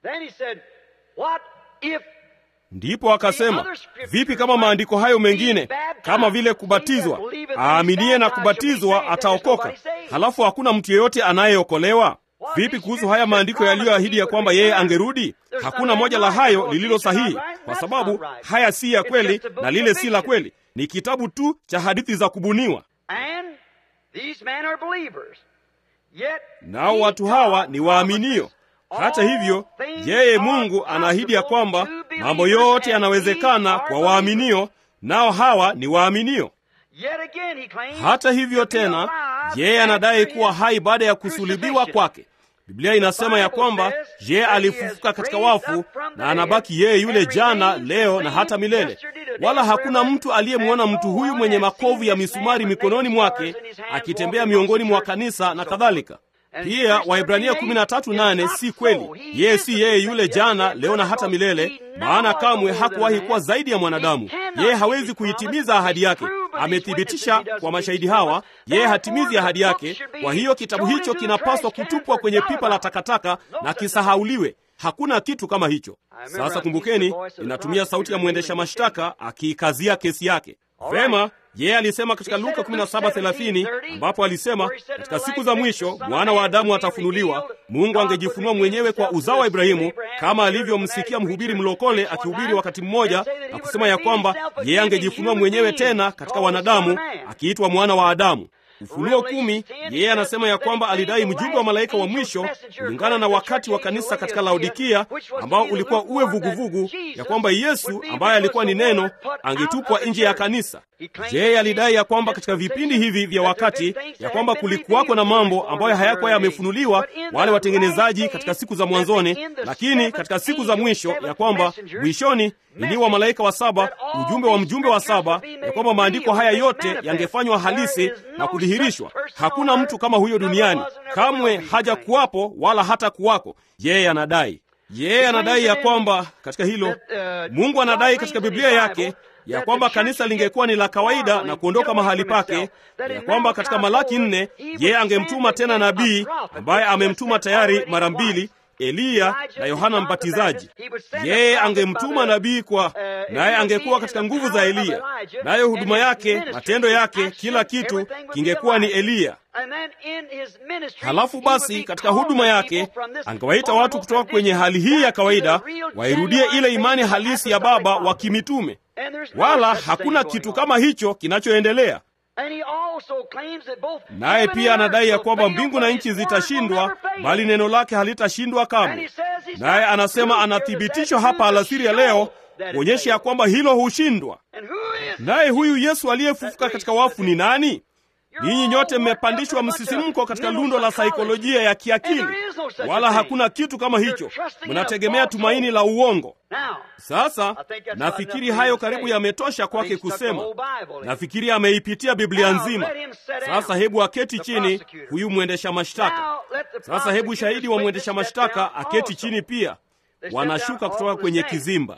Ndipo akasema, vipi kama maandiko hayo mengine kama vile kubatizwa, aaminie na kubatizwa ataokoka, halafu hakuna mtu yeyote anayeokolewa? Vipi kuhusu haya maandiko yaliyoahidi ya kwamba yeye angerudi? Hakuna moja la hayo lililo sahihi, kwa sababu haya si ya kweli na lile si la kweli. Ni kitabu tu cha hadithi za kubuniwa. Nao watu hawa ni waaminio. Hata hivyo, yeye Mungu anaahidi ya kwamba mambo yote yanawezekana kwa waaminio, nao hawa ni waaminio. Hata hivyo tena, yeye anadai kuwa hai baada ya kusulubiwa kwake. Biblia inasema ya kwamba yeye alifufuka katika wafu na anabaki yeye yule jana, leo na hata milele. Wala hakuna mtu aliyemwona mtu huyu mwenye makovu ya misumari mikononi mwake akitembea miongoni mwa kanisa na kadhalika. Pia Waebrania kumi na tatu nane si kweli. Yeye si yeye yule jana, leo na hata milele, maana kamwe hakuwahi kuwa zaidi ya mwanadamu. Yeye hawezi kuitimiza ahadi yake. Amethibitisha kwa mashahidi hawa, yeye hatimizi ahadi yake. Kwa hiyo kitabu hicho kinapaswa kutupwa kwenye pipa la takataka na kisahauliwe. Hakuna kitu kama hicho. Sasa kumbukeni, inatumia sauti ya mwendesha mashtaka akiikazia kesi yake. Vema, yeye alisema katika Luka kumi na saba thelathini, ambapo alisema katika siku za mwisho mwana wa Adamu atafunuliwa. Mungu angejifunua mwenyewe kwa uzao wa Ibrahimu, kama alivyomsikia mhubiri mlokole akihubiri wakati mmoja na kusema ya kwamba yeye angejifunua mwenyewe tena katika wanadamu akiitwa mwana wa Adamu. Ufunuo kumi, yeye anasema ya kwamba alidai mjumbe wa malaika wa mwisho kulingana na wakati wa kanisa katika Laodikia, ambao ulikuwa uwe vuguvugu, ya kwamba Yesu ambaye alikuwa ni neno angetupwa nje ya kanisa. Yeye alidai ya kwamba katika vipindi hivi vya wakati ya kwamba kulikuwako na mambo ambayo hayakuwa yamefunuliwa wale watengenezaji katika siku za mwanzoni, lakini katika siku za mwisho ya kwamba mwishoni ni wa malaika wa saba, ujumbe wa mjumbe wa saba, ya kwamba maandiko haya yote yangefanywa halisi na kudhihirishwa. Hakuna mtu kama huyo duniani, kamwe haja kuwapo wala hata kuwako. Yeye anadai yeye anadai ya kwamba katika hilo, Mungu anadai katika Biblia yake ya kwamba kanisa lingekuwa ni la kawaida na kuondoka mahali pake, ya kwamba katika Malaki nne yeye angemtuma tena nabii ambaye amemtuma tayari mara mbili, Eliya na Yohana Mbatizaji. Yeye angemtuma nabii kwa, naye angekuwa katika nguvu za Eliya, nayo huduma yake, matendo yake, kila kitu kingekuwa ni Eliya. Halafu basi katika huduma yake angewaita watu kutoka kwenye hali hii ya kawaida wairudie ile imani halisi ya baba wa kimitume. Wala hakuna kitu kama hicho kinachoendelea. Naye pia anadai ya kwamba mbingu na nchi zitashindwa, bali neno lake halitashindwa kamwe. Naye anasema anathibitishwa hapa alasiri ya leo kuonyesha ya kwamba hilo hushindwa. Naye huyu Yesu aliyefufuka katika wafu ni nani? Ninyi nyote mmepandishwa msisimko katika lundo la saikolojia ya kiakili, wala hakuna kitu kama hicho. Mnategemea tumaini la uongo. Sasa nafikiri hayo karibu yametosha kwake kusema. Nafikiri ameipitia Biblia nzima. Sasa hebu aketi chini huyu mwendesha mashtaka. Sasa hebu shahidi wa mwendesha mashtaka aketi chini pia. Wanashuka kutoka kwenye kizimba.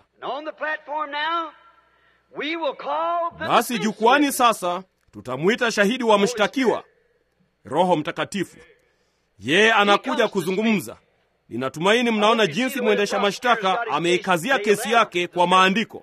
Basi jukwani sasa tutamwita shahidi wa mshtakiwa, Roho Mtakatifu. Yeye anakuja kuzungumza. Ninatumaini mnaona jinsi mwendesha mashtaka ameikazia kesi yake kwa maandiko.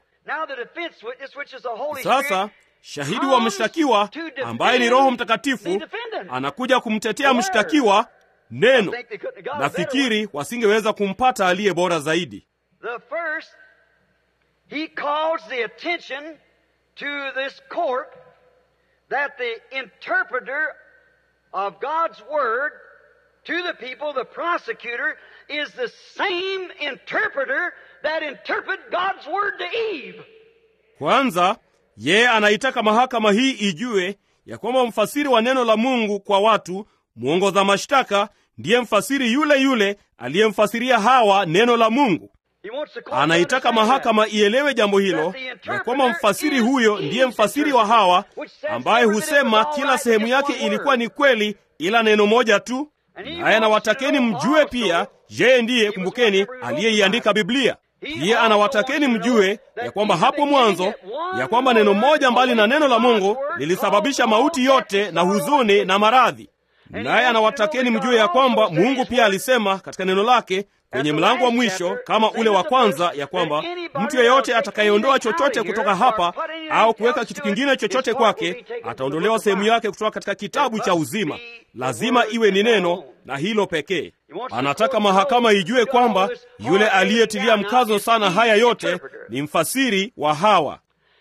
Sasa shahidi wa mshtakiwa ambaye ni Roho Mtakatifu anakuja kumtetea mshtakiwa neno. Nafikiri wasingeweza kumpata aliye bora zaidi. The first, he calls the attention to this court that the interpreter of God's word to the people, the prosecutor, is the same interpreter that interpreted God's word to Eve. Kwanza, yeye anaitaka mahakama hii ijue ya kwamba mfasiri wa neno la Mungu kwa watu, mwongoza mashtaka, ndiye mfasiri yule yule aliyemfasiria Hawa neno la Mungu. Anaitaka mahakama ielewe jambo hilo, ya kwamba mfasiri huyo ndiye mfasiri wa Hawa, ambaye husema kila sehemu yake ilikuwa ni kweli ila neno moja tu. Naye anawatakeni mjue pia, yeye ndiye, kumbukeni, aliyeiandika Biblia. Pia anawatakeni mjue ya kwamba hapo mwanzo, ya kwamba neno moja mbali na neno la Mungu lilisababisha mauti yote na huzuni na maradhi. Naye anawatakeni mjue ya kwamba Mungu pia alisema katika neno lake kwenye mlango wa mwisho kama ule wa kwanza, ya kwamba mtu yeyote atakayeondoa chochote kutoka hapa au kuweka kitu kingine chochote kwake ataondolewa sehemu yake kutoka katika kitabu cha uzima. Lazima iwe ni neno, na hilo pekee. Anataka mahakama ijue kwamba yule aliyetilia mkazo sana haya yote ni mfasiri wa Hawa.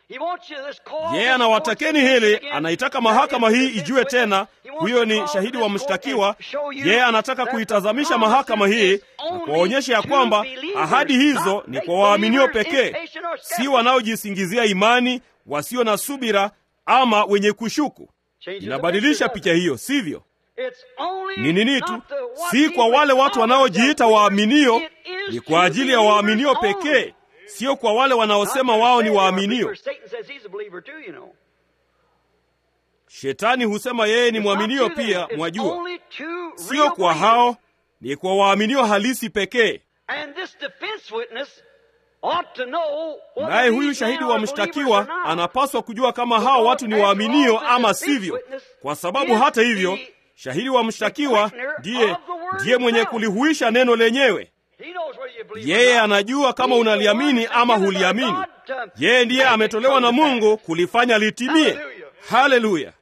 Yeye yeah, anawatakeni hili, anaitaka mahakama hii ijue tena, huyo ni shahidi wa mshtakiwa. Yeye yeah, anataka kuitazamisha mahakama hii na kuwaonyesha ya kwamba ahadi hizo ni kwa waaminio pekee, si wanaojisingizia imani, wasio na subira ama wenye kushuku. Inabadilisha picha hiyo, sivyo? Ni nini tu? Si kwa wale watu wanaojiita waaminio, ni kwa ajili ya waaminio pekee, sio kwa wale wanaosema wao ni waaminio. Shetani husema yeye ni mwaminio pia, mwajua. Sio kwa hao, ni kwa waaminio halisi pekee. Naye huyu shahidi wa mshtakiwa anapaswa kujua kama hao watu ni waaminio ama sivyo, kwa sababu hata hivyo shahidi wa mshtakiwa ndiye ndiye mwenye kulihuisha neno lenyewe. Yeye anajua kama unaliamini ama huliamini. Yeye ndiye ametolewa na Mungu kulifanya litimie. Haleluya!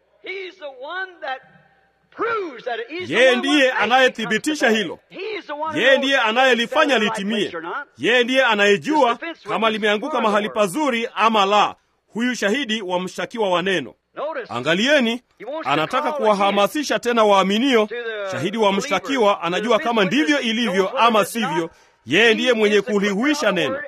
Yeye ndiye anayethibitisha hilo. Yeye ndiye anayelifanya litimie. Yeye ndiye anayejua kama limeanguka mahali pazuri ama la. Huyu shahidi wa mshtakiwa wa neno. Angalieni, anataka kuwahamasisha tena waaminio. Shahidi wa mshtakiwa anajua kama ndivyo ilivyo ama sivyo. Yeye ndiye mwenye kulihuisha neno.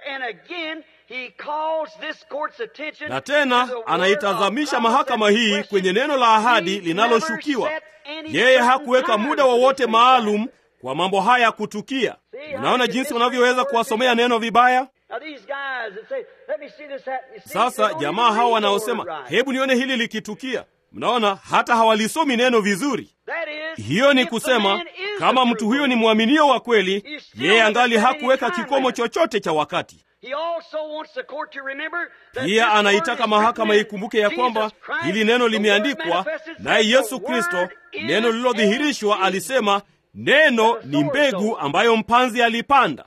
Na tena anaitazamisha mahakama hii kwenye neno la ahadi linaloshukiwa. Yeye hakuweka muda wowote maalum kwa mambo haya kutukia. Unaona jinsi wanavyoweza kuwasomea neno vibaya? Sasa jamaa hawa wanaosema hebu nione hili likitukia, mnaona hata hawalisomi neno vizuri. Hiyo ni kusema kama mtu huyo ni mwaminio wa kweli, yeye angali hakuweka kikomo chochote cha wakati. Pia anaitaka mahakama ikumbuke ya kwamba hili neno limeandikwa, naye Yesu Kristo, neno lililodhihirishwa, alisema neno ni mbegu ambayo mpanzi alipanda.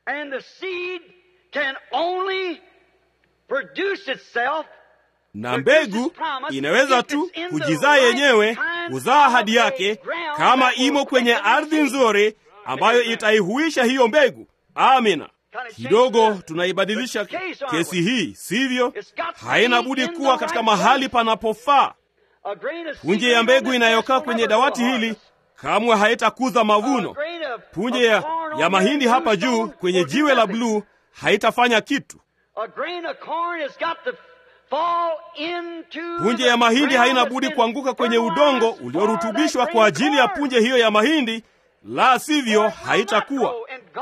Na mbegu inaweza tu kujizaa yenyewe, kuzaa ahadi yake, kama imo kwenye ardhi nzuri ambayo itaihuisha hiyo mbegu. Amina. Kidogo tunaibadilisha kesi hii, sivyo? Haina budi kuwa katika mahali panapofaa. Punje ya mbegu inayokaa kwenye dawati hili kamwe haitakuza mavuno. Punje ya, ya mahindi hapa juu kwenye jiwe la bluu haitafanya kitu. Punje ya mahindi haina budi kuanguka kwenye udongo uliorutubishwa kwa ajili ya punje hiyo ya mahindi, la sivyo haitakuwa.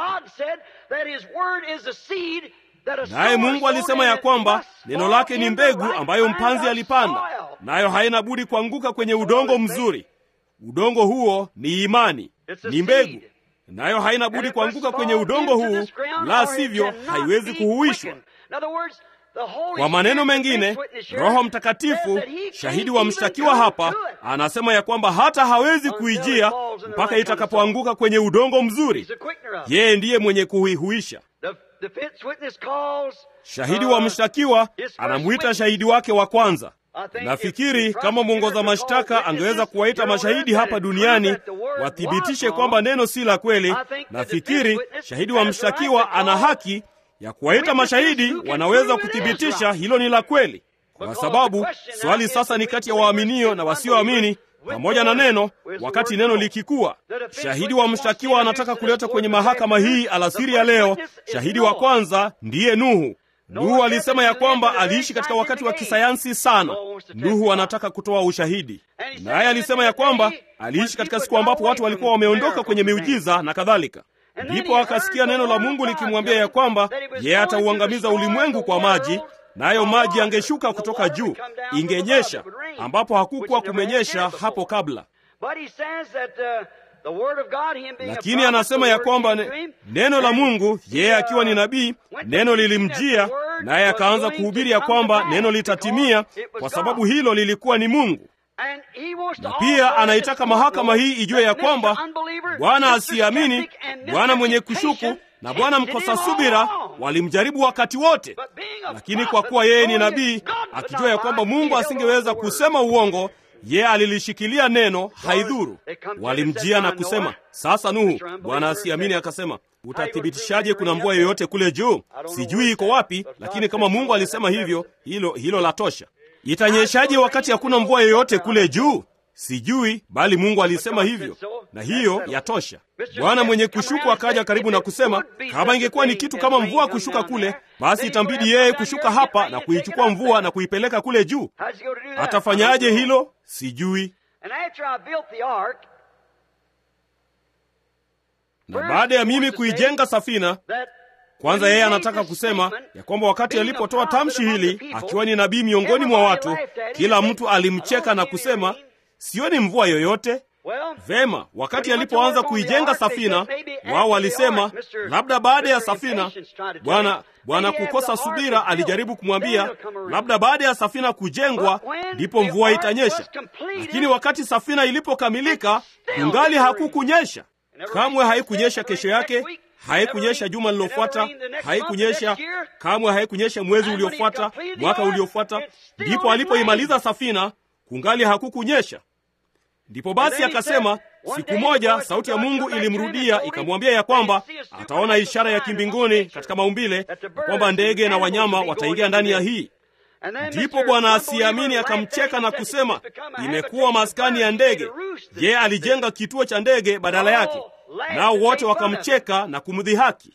Naye Mungu alisema ya kwamba neno lake ni mbegu ambayo mpanzi alipanda, nayo haina budi kuanguka kwenye udongo mzuri. Udongo huo ni imani, ni mbegu, nayo haina budi kuanguka kwenye udongo huu, la sivyo haiwezi kuhuishwa. Kwa maneno mengine, Roho Mtakatifu, shahidi wa mshtakiwa hapa, anasema ya kwamba hata hawezi kuijia mpaka itakapoanguka kwenye udongo mzuri. Yeye ndiye mwenye kuihuisha. Shahidi wa mshtakiwa anamuita shahidi wake wa kwanza. Nafikiri kama mwongoza mashtaka angeweza kuwaita mashahidi hapa duniani wathibitishe kwamba neno si la kweli, nafikiri shahidi wa mshtakiwa ana haki ya kuwaita mashahidi wanaweza kuthibitisha hilo ni la kweli. Kwa sababu swali sasa ni kati ya waaminio na wasioamini pamoja na neno, wakati neno likikua. Shahidi wa mshtakiwa anataka kuleta kwenye mahakama hii alasiri ya leo, shahidi wa kwanza ndiye Nuhu. Nuhu alisema ya kwamba aliishi katika wakati wa kisayansi sana. Nuhu anataka kutoa ushahidi. Naye alisema ya kwamba aliishi katika siku ambapo watu walikuwa wameondoka kwenye miujiza na kadhalika. Ndipo akasikia neno la Mungu likimwambia ya kwamba yeye atauangamiza ulimwengu kwa maji, nayo maji angeshuka kutoka juu, ingenyesha, ambapo hakukuwa kumenyesha hapo kabla. Lakini anasema ya kwamba ne, neno la Mungu, yeye akiwa ni nabii, neno lilimjia, naye akaanza kuhubiri ya kwamba neno litatimia, kwa sababu hilo lilikuwa ni Mungu. Na pia anaitaka mahakama hii ijue ya kwamba Bwana asiamini, Bwana mwenye kushuku na Bwana mkosa subira walimjaribu wakati wote. Lakini kwa kuwa yeye ni nabii, akijua ya kwamba Mungu asingeweza kusema uongo, yeye alilishikilia neno, haidhuru. Walimjia na kusema, sasa Nuhu, Bwana asiamini akasema, utathibitishaje kuna mvua yoyote kule juu? Sijui iko wapi, lakini kama Mungu alisema hivyo, hilo hilo la tosha. Itanyeshaje wakati hakuna mvua yoyote kule juu? Sijui, bali Mungu alisema hivyo, na hiyo yatosha. Bwana mwenye kushuku akaja karibu na kusema, kama ingekuwa ni kitu kama mvua kushuka kule, basi itambidi yeye kushuka hapa na kuichukua mvua na kuipeleka kule juu. Atafanyaje hilo? Sijui. Na baada ya mimi kuijenga safina, kwanza yeye anataka kusema ya kwamba wakati alipotoa tamshi hili, akiwa ni nabii miongoni mwa watu, kila mtu alimcheka na kusema, sioni mvua yoyote. Vema, wakati alipoanza kuijenga safina, wao walisema, labda baada ya safina, Bwana Bwana kukosa subira alijaribu kumwambia, labda baada ya safina kujengwa, ndipo mvua itanyesha. Lakini wakati safina ilipokamilika, kungali hakukunyesha. Kamwe haikunyesha kesho yake, haikunyesha juma lilofuata, haikunyesha kamwe, haikunyesha mwezi uliofuata, mwaka uliofuata. Ndipo alipoimaliza safina, kungali hakukunyesha. Ndipo basi akasema, siku moja sauti ya Mungu ilimrudia ikamwambia ya kwamba ataona ishara ya kimbinguni katika maumbile, na kwamba ndege na wanyama wataingia ndani ya hii. Ndipo Bwana asiamini akamcheka na kusema, imekuwa maskani ya ndege. Je, alijenga kituo cha ndege badala yake? Nao wote wakamcheka na kumdhihaki.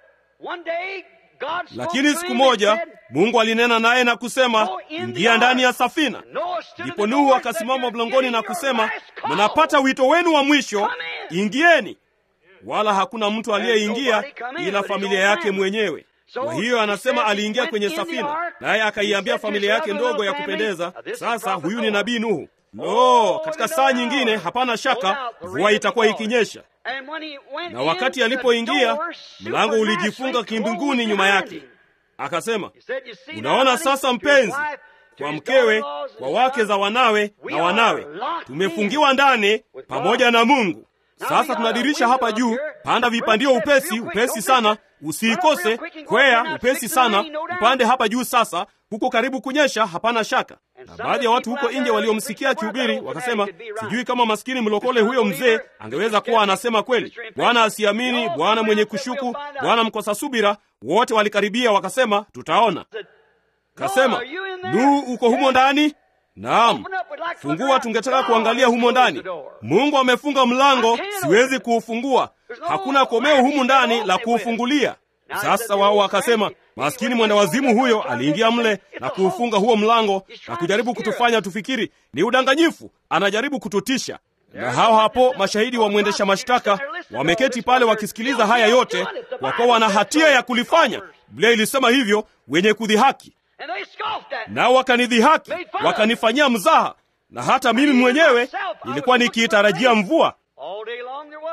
Lakini siku moja Mungu alinena naye na kusema, ingia ndani ya safina. Ndipo Nuhu akasimama mlangoni na kusema, mnapata wito wenu wa mwisho, ingieni. Wala hakuna mtu aliyeingia ila familia yake mwenyewe. Kwa hiyo anasema aliingia kwenye safina, naye akaiambia familia yake ndogo ya kupendeza, sasa huyu ni nabii Nuhu. No, katika saa nyingine hapana shaka mvua itakuwa ikinyesha. Na wakati alipoingia, mlango ulijifunga kimbinguni nyuma yake. Akasema, unaona sasa mpenzi, kwa mkewe, kwa wake za wanawe na wanawe, tumefungiwa ndani pamoja na Mungu. Sasa tunadirisha hapa juu, panda vipandio upesi, upesi sana, usiikose, kwea upesi sana, upande hapa juu sasa, huko karibu kunyesha, hapana shaka. Na baadhi ya watu huko nje waliomsikia akihubiri wakasema, sijui kama maskini mlokole huyo mzee angeweza kuwa anasema kweli. Bwana asiamini, Bwana mwenye kushuku, Bwana mkosa subira, wote walikaribia wakasema, tutaona. Kasema, Nuhu uko humo ndani? Naam. Fungua, tungetaka kuangalia humo ndani. Mungu amefunga mlango, siwezi kuufungua. Hakuna komeo humu ndani la kuufungulia. Sasa wao wakasema, maskini mwenda wazimu huyo aliingia mle na kuufunga huo mlango na kujaribu kutufanya tufikiri ni udanganyifu, anajaribu kututisha. Na hao hapo mashahidi wa mwendesha mashtaka wameketi pale wakisikiliza haya yote, kwa kuwa wana hatia ya kulifanya. Biblia ilisema hivyo, wenye kudhihaki. Nao wakanidhihaki, wakanifanyia mzaha, na hata mimi mwenyewe nilikuwa nikiitarajia mvua.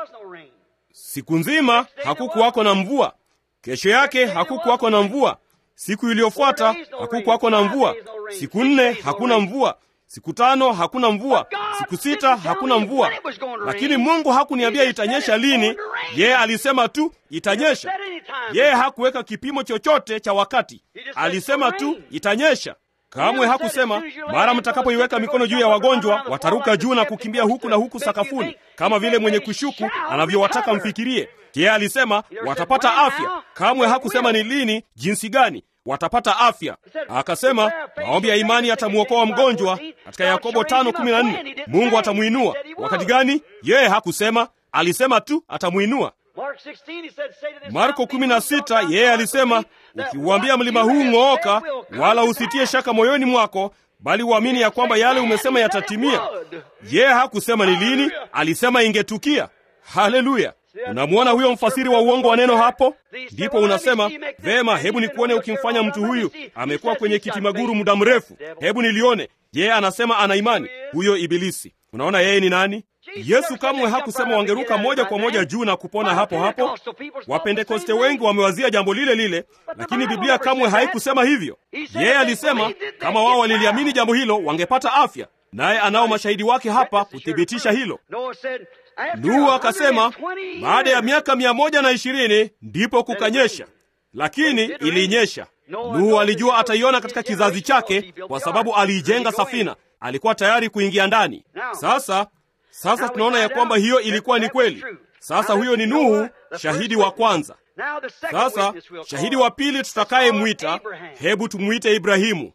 Siku nzima hakukuwako na mvua, kesho yake hakukuwako na mvua, Siku iliyofuata hakukuwako na mvua. Siku nne hakuna mvua. Siku tano hakuna mvua. Siku sita hakuna mvua. Lakini Mungu hakuniambia itanyesha lini. Yeye alisema tu itanyesha. Yeye hakuweka kipimo chochote cha wakati. Alisema tu itanyesha. Kamwe hakusema mara mtakapoiweka mikono juu ya wagonjwa wataruka juu na kukimbia huku na huku sakafuni, kama vile mwenye kushuku anavyowataka mfikirie. Yeye alisema watapata afya. Kamwe hakusema ni lini, jinsi gani watapata afya. Akasema maombi ya imani yatamuokoa mgonjwa, katika Yakobo tano kumi na nne. Mungu atamuinua. Wakati gani? Yeye hakusema, alisema tu atamuinua. Marko kumi na sita, yeye alisema ukiuambia mlima huu ng'ooka, wala usitie shaka moyoni mwako, bali uamini ya kwamba yale umesema yatatimia. Yeye hakusema ni lini, alisema ingetukia. Haleluya! Unamwona huyo mfasiri wa uongo wa neno hapo? Ndipo unasema, vema, hebu nikuone ukimfanya mtu huyu amekuwa kwenye kiti maguru muda mrefu. Hebu nilione. Yeye anasema ana imani. Huyo Ibilisi. Unaona yeye ni nani? Yesu kamwe hakusema wangeruka moja kwa moja juu na kupona hapo hapo. Wapentekoste wengi wamewazia jambo lile lile, lakini Biblia kamwe haikusema hivyo. Yeye alisema kama wao waliliamini jambo hilo wangepata afya, naye anao mashahidi wake hapa kuthibitisha hilo. Nuhu akasema baada ya miaka mia moja na ishirini ndipo kukanyesha, lakini ilinyesha. Nuhu alijua ataiona katika kizazi chake kwa sababu aliijenga safina. Alikuwa tayari kuingia ndani. Sasa Sasa tunaona ya kwamba hiyo ilikuwa ni kweli. Sasa huyo ni Nuhu, shahidi wa kwanza. Sasa shahidi wa pili tutakaye mwita, hebu tumuite Ibrahimu.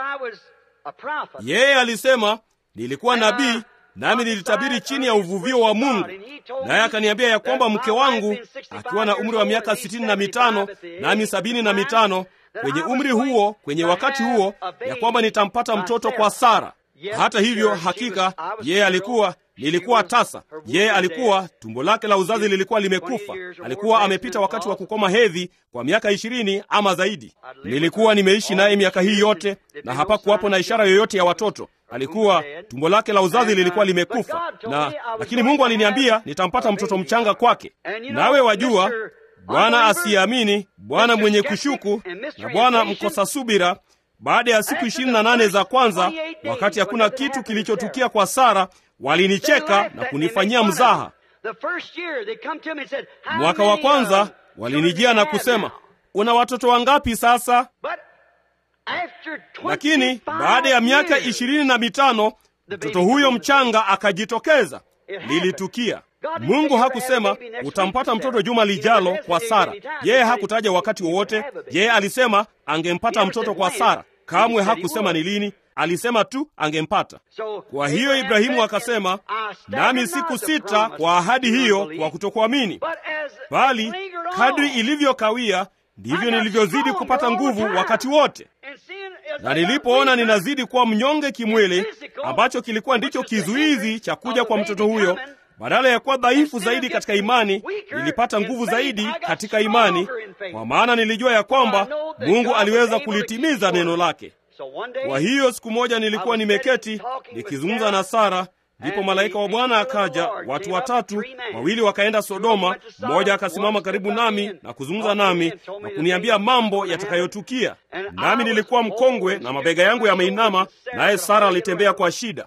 Yeye alisema nilikuwa nabii, nami nilitabiri chini ya uvuvio wa Mungu. Naye akaniambia ya kwamba mke wangu akiwa na umri wa miaka sitini na mitano nami sabini na mitano, kwenye umri huo, kwenye wakati huo, ya kwamba nitampata mtoto kwa Sara. Hata hivyo, hakika yeye alikuwa nilikuwa tasa. Yeye alikuwa tumbo lake la uzazi lilikuwa limekufa. Alikuwa amepita wakati wa kukoma hedhi kwa miaka ishirini ama zaidi. Nilikuwa nimeishi naye miaka hii yote na hapakuwapo na ishara yoyote ya watoto. Alikuwa tumbo lake la uzazi lilikuwa limekufa. Na lakini Mungu aliniambia nitampata mtoto mchanga kwake. Nawe wajua, Bwana asiamini, Bwana mwenye kushuku na Bwana mkosa subira, baada ya siku ishirini na nane za kwanza, wakati hakuna kitu kilichotukia kwa Sara, walinicheka na kunifanyia mzaha. Mwaka wa kwanza walinijia na kusema, una watoto wangapi sasa? Lakini baada ya miaka ishirini na mitano mtoto huyo mchanga akajitokeza. Lilitukia. Mungu hakusema utampata mtoto juma lijalo kwa Sara. Yeye hakutaja wakati wowote. Yeye alisema angempata mtoto kwa Sara. Kamwe hakusema ni lini. Alisema tu angempata. Kwa hiyo Ibrahimu akasema, nami siku sita kwa ahadi hiyo kwa kutokuamini, bali kadri ilivyokawia ndivyo nilivyozidi kupata nguvu wakati wote. Na nilipoona ninazidi kuwa mnyonge kimwili, ambacho kilikuwa ndicho kizuizi cha kuja kwa mtoto huyo, badala ya kuwa dhaifu zaidi katika imani, nilipata nguvu zaidi katika imani, kwa maana nilijua ya kwamba Mungu aliweza kulitimiza neno lake. Kwa hiyo siku moja nilikuwa nimeketi nikizungumza na Sara, ndipo malaika wa Bwana akaja, watu watatu, wawili wakaenda Sodoma, mmoja akasimama karibu nami na kuzungumza nami na kuniambia mambo yatakayotukia. Nami nilikuwa mkongwe na mabega yangu yameinama, naye Sara alitembea kwa shida.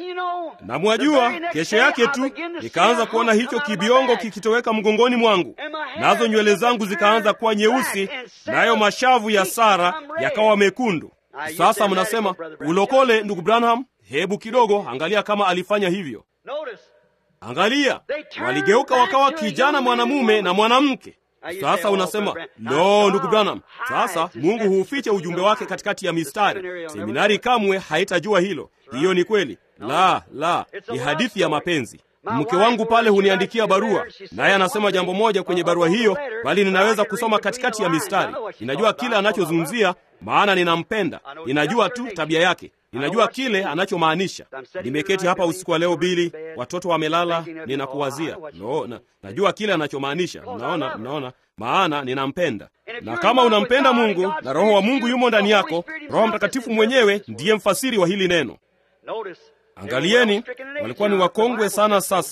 Na mwajua, kesho yake tu nikaanza kuona hicho kibiongo kikitoweka mgongoni mwangu, nazo nywele zangu zikaanza kuwa nyeusi, nayo mashavu ya Sara yakawa mekundu. Sasa mnasema ulokole, ndugu Branham. Hebu kidogo angalia kama alifanya hivyo. Angalia, waligeuka wakawa kijana mwanamume na mwanamke. Sasa unasema, no, ndugu Branham, sasa Mungu huuficha ujumbe wake katikati ya mistari. Seminari kamwe haitajua hilo. Hiyo ni kweli. La, la, ni hadithi ya mapenzi. Mke wangu pale huniandikia barua, naye anasema jambo moja kwenye barua hiyo, bali ninaweza kusoma katikati ya mistari. Ninajua kile anachozungumzia, maana ninampenda. Ninajua tu tabia yake. Ninajua kile anachomaanisha. Nimeketi hapa usiku wa leo Bili, watoto wamelala, ninakuwazia. No, na, najua kile anachomaanisha. Unaona, unaona, maana ninampenda. Na kama unampenda Mungu na Roho wa Mungu yumo ndani yako, Roho Mtakatifu mwenyewe ndiye mfasiri wa hili neno. Angalieni, walikuwa ni wakongwe sana sasa.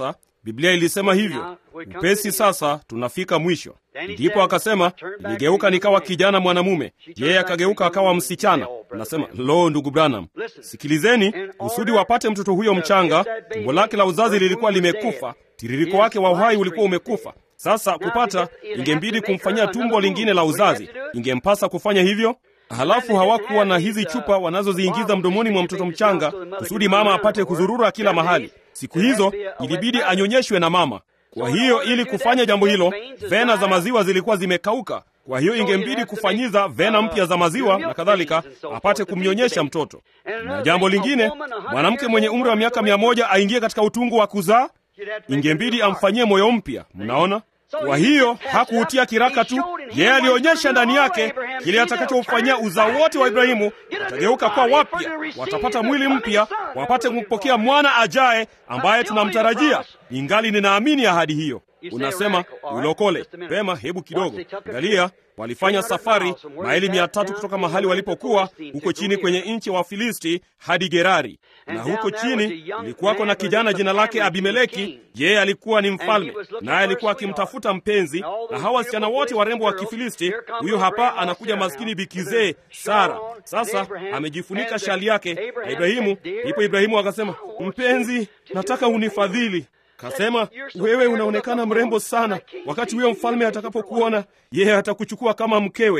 Biblia ilisema hivyo. Upesi sasa tunafika mwisho. Ndipo akasema, nigeuka nikawa kijana mwanamume. Yeye akageuka akawa msichana. Nasema, lo, ndugu Branham, sikilizeni, kusudi wapate mtoto huyo mchanga, tumbo lake la uzazi lilikuwa limekufa, tiririko wake wa uhai ulikuwa umekufa. Sasa kupata, ingembidi kumfanyia tumbo lingine la uzazi. Ingempasa kufanya hivyo. Halafu hawakuwa na hizi chupa wanazoziingiza mdomoni mwa mtoto mchanga kusudi mama apate kuzurura kila mahali. Siku hizo ilibidi anyonyeshwe na mama. Kwa hiyo ili kufanya jambo hilo, vena za maziwa zilikuwa zimekauka. Kwa hiyo ingembidi kufanyiza vena mpya za maziwa na kadhalika, apate kumnyonyesha mtoto. Na jambo lingine, mwanamke mwenye umri wa miaka mia moja aingie katika utungu wa kuzaa, ingembidi amfanyie moyo mpya. Mnaona? Kwa hiyo hakuutia kiraka tu, yeye alionyesha ndani yake kile atakachofanyia uzao wote wa Ibrahimu. Watageuka kwa wapya, watapata mwili mpya, wapate kumpokea mwana ajaye ambaye tunamtarajia. Ingali ninaamini ahadi hiyo. Unasema ulokole. Pema, hebu kidogo. Angalia, walifanya safari maili mia tatu kutoka mahali walipokuwa huko chini kwenye nchi wa Filisti hadi Gerari. Na huko chini ilikuwako na kijana jina lake Abimeleki. Yeye alikuwa ni mfalme, naye alikuwa akimtafuta mpenzi. Na hawa wasichana wote warembo wa Kifilisti, huyo hapa anakuja maskini bikizee Sara. Sasa amejifunika shali yake na Ibrahimu. Ndipo Ibrahimu akasema, mpenzi, nataka unifadhili. Kasema, wewe unaonekana mrembo sana. Wakati huyo mfalme atakapokuona, yeye atakuchukua kama mkewe.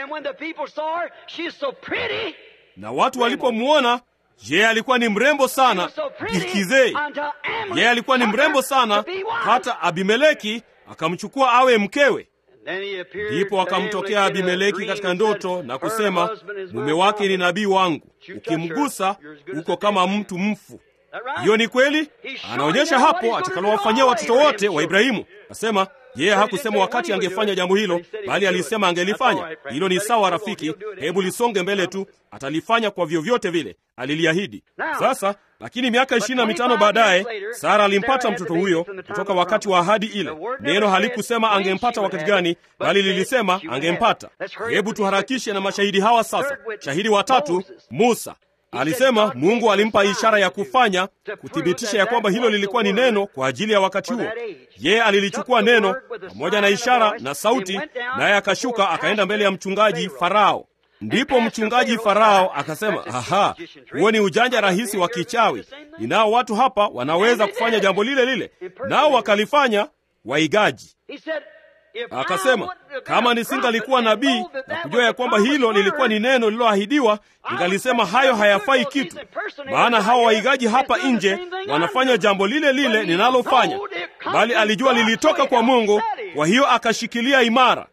Na watu walipomuona, yeye alikuwa ni mrembo sana, bikizee. Yeye alikuwa ni mrembo sana, hata Abimeleki akamchukua awe mkewe. Ndipo akamtokea Abimeleki katika ndoto na kusema, mume wake ni nabii wangu, ukimgusa uko kama mtu mfu. Hiyo ni kweli. Anaonyesha hapo atakalowafanyia watoto wote wa Ibrahimu. Asema yeye hakusema wakati angefanya jambo hilo, bali alisema angelifanya. Hilo ni sawa rafiki, hebu lisonge mbele tu, atalifanya kwa vyovyote vile, aliliahidi. Sasa lakini miaka ishirini na mitano baadaye, Sara alimpata mtoto huyo kutoka wakati wa ahadi ile. Neno halikusema angempata wakati gani, bali lilisema angempata. Hebu tuharakishe na mashahidi hawa sasa. Shahidi watatu, Musa. Alisema Mungu alimpa ishara ya kufanya kuthibitisha ya kwamba hilo lilikuwa ni neno kwa ajili ya wakati huo. Yeye alilichukua neno pamoja na ishara na sauti, naye akashuka akaenda mbele ya mchungaji Farao. Ndipo mchungaji Farao akasema, aha, huo ni ujanja rahisi wa kichawi. Ninao watu hapa wanaweza kufanya jambo lile lile. Nao wakalifanya, waigaji. Akasema, kama nisingalikuwa nabii na kujua ya kwamba hilo lilikuwa ni neno lililoahidiwa, ningalisema hayo hayafai kitu. Maana hawa waigaji hapa nje wanafanya jambo lile lile ninalofanya. Bali alijua lilitoka kwa Mungu, kwa hiyo akashikilia imara.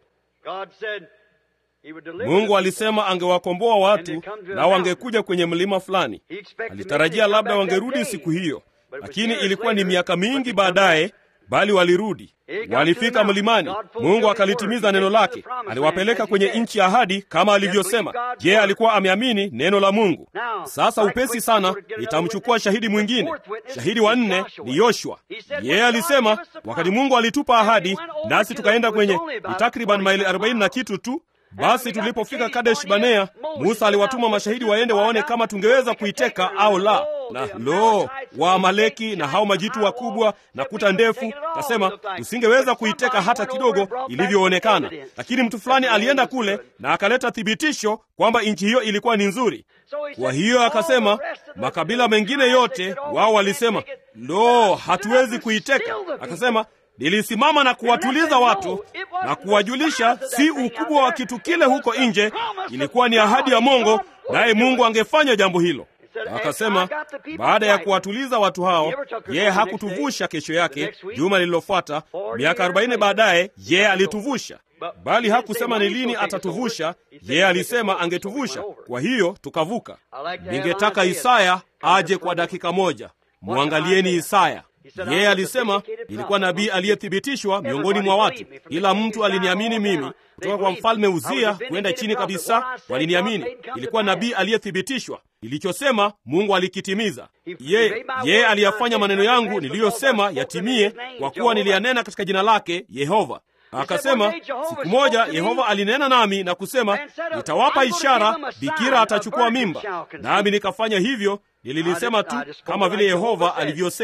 Mungu alisema angewakomboa watu na wangekuja kwenye mlima fulani. Alitarajia labda wangerudi siku hiyo, lakini ilikuwa ni miaka mingi baadaye. Bali walirudi, walifika mlimani. Mungu akalitimiza neno lake, aliwapeleka kwenye nchi ya ahadi kama alivyosema. Je, alikuwa ameamini neno la Mungu? Sasa upesi sana itamchukua shahidi mwingine. Shahidi wa nne ni Yoshua. Yeye alisema wakati Mungu alitupa ahadi, nasi tukaenda kwenye ni takriban maili arobaini na kitu tu. Basi tulipofika Kadesh Banea, Musa aliwatuma mashahidi waende waone kama tungeweza kuiteka au la. Na lo, Waamaleki na hao majitu wakubwa na kuta ndefu, kasema tusingeweza kuiteka hata kidogo ilivyoonekana. Lakini mtu fulani alienda kule na akaleta thibitisho kwamba nchi hiyo ilikuwa ni nzuri. Kwa hiyo akasema makabila mengine yote wao walisema, lo, hatuwezi kuiteka. Akasema nilisimama na kuwatuliza watu na kuwajulisha si ukubwa wa kitu kile huko nje, ilikuwa ni ahadi ya Mungu, naye Mungu angefanya jambo hilo. Akasema baada ya kuwatuliza watu hao, yeye hakutuvusha kesho yake, juma lililofuata, miaka arobaini baadaye, yeye alituvusha. Bali hakusema ni lini atatuvusha, yeye alisema angetuvusha. Kwa hiyo tukavuka. Ningetaka Isaya aje kwa dakika moja. Muangalieni Isaya. Yeye alisema ilikuwa nabii aliyethibitishwa miongoni mwa watu. Ila mtu aliniamini mimi, kutoka kwa mfalme Uzia kwenda chini kabisa waliniamini. Ilikuwa nabii aliyethibitishwa. Ilichosema Mungu alikitimiza. Yeye yeye aliyafanya maneno yangu niliyosema yatimie, kwa kuwa niliyanena katika jina lake Yehova. Akasema siku moja Yehova alinena nami na kusema, nitawapa ishara, bikira atachukua mimba. Nami nikafanya hivyo, nililisema tu kama vile Yehova alivyosema.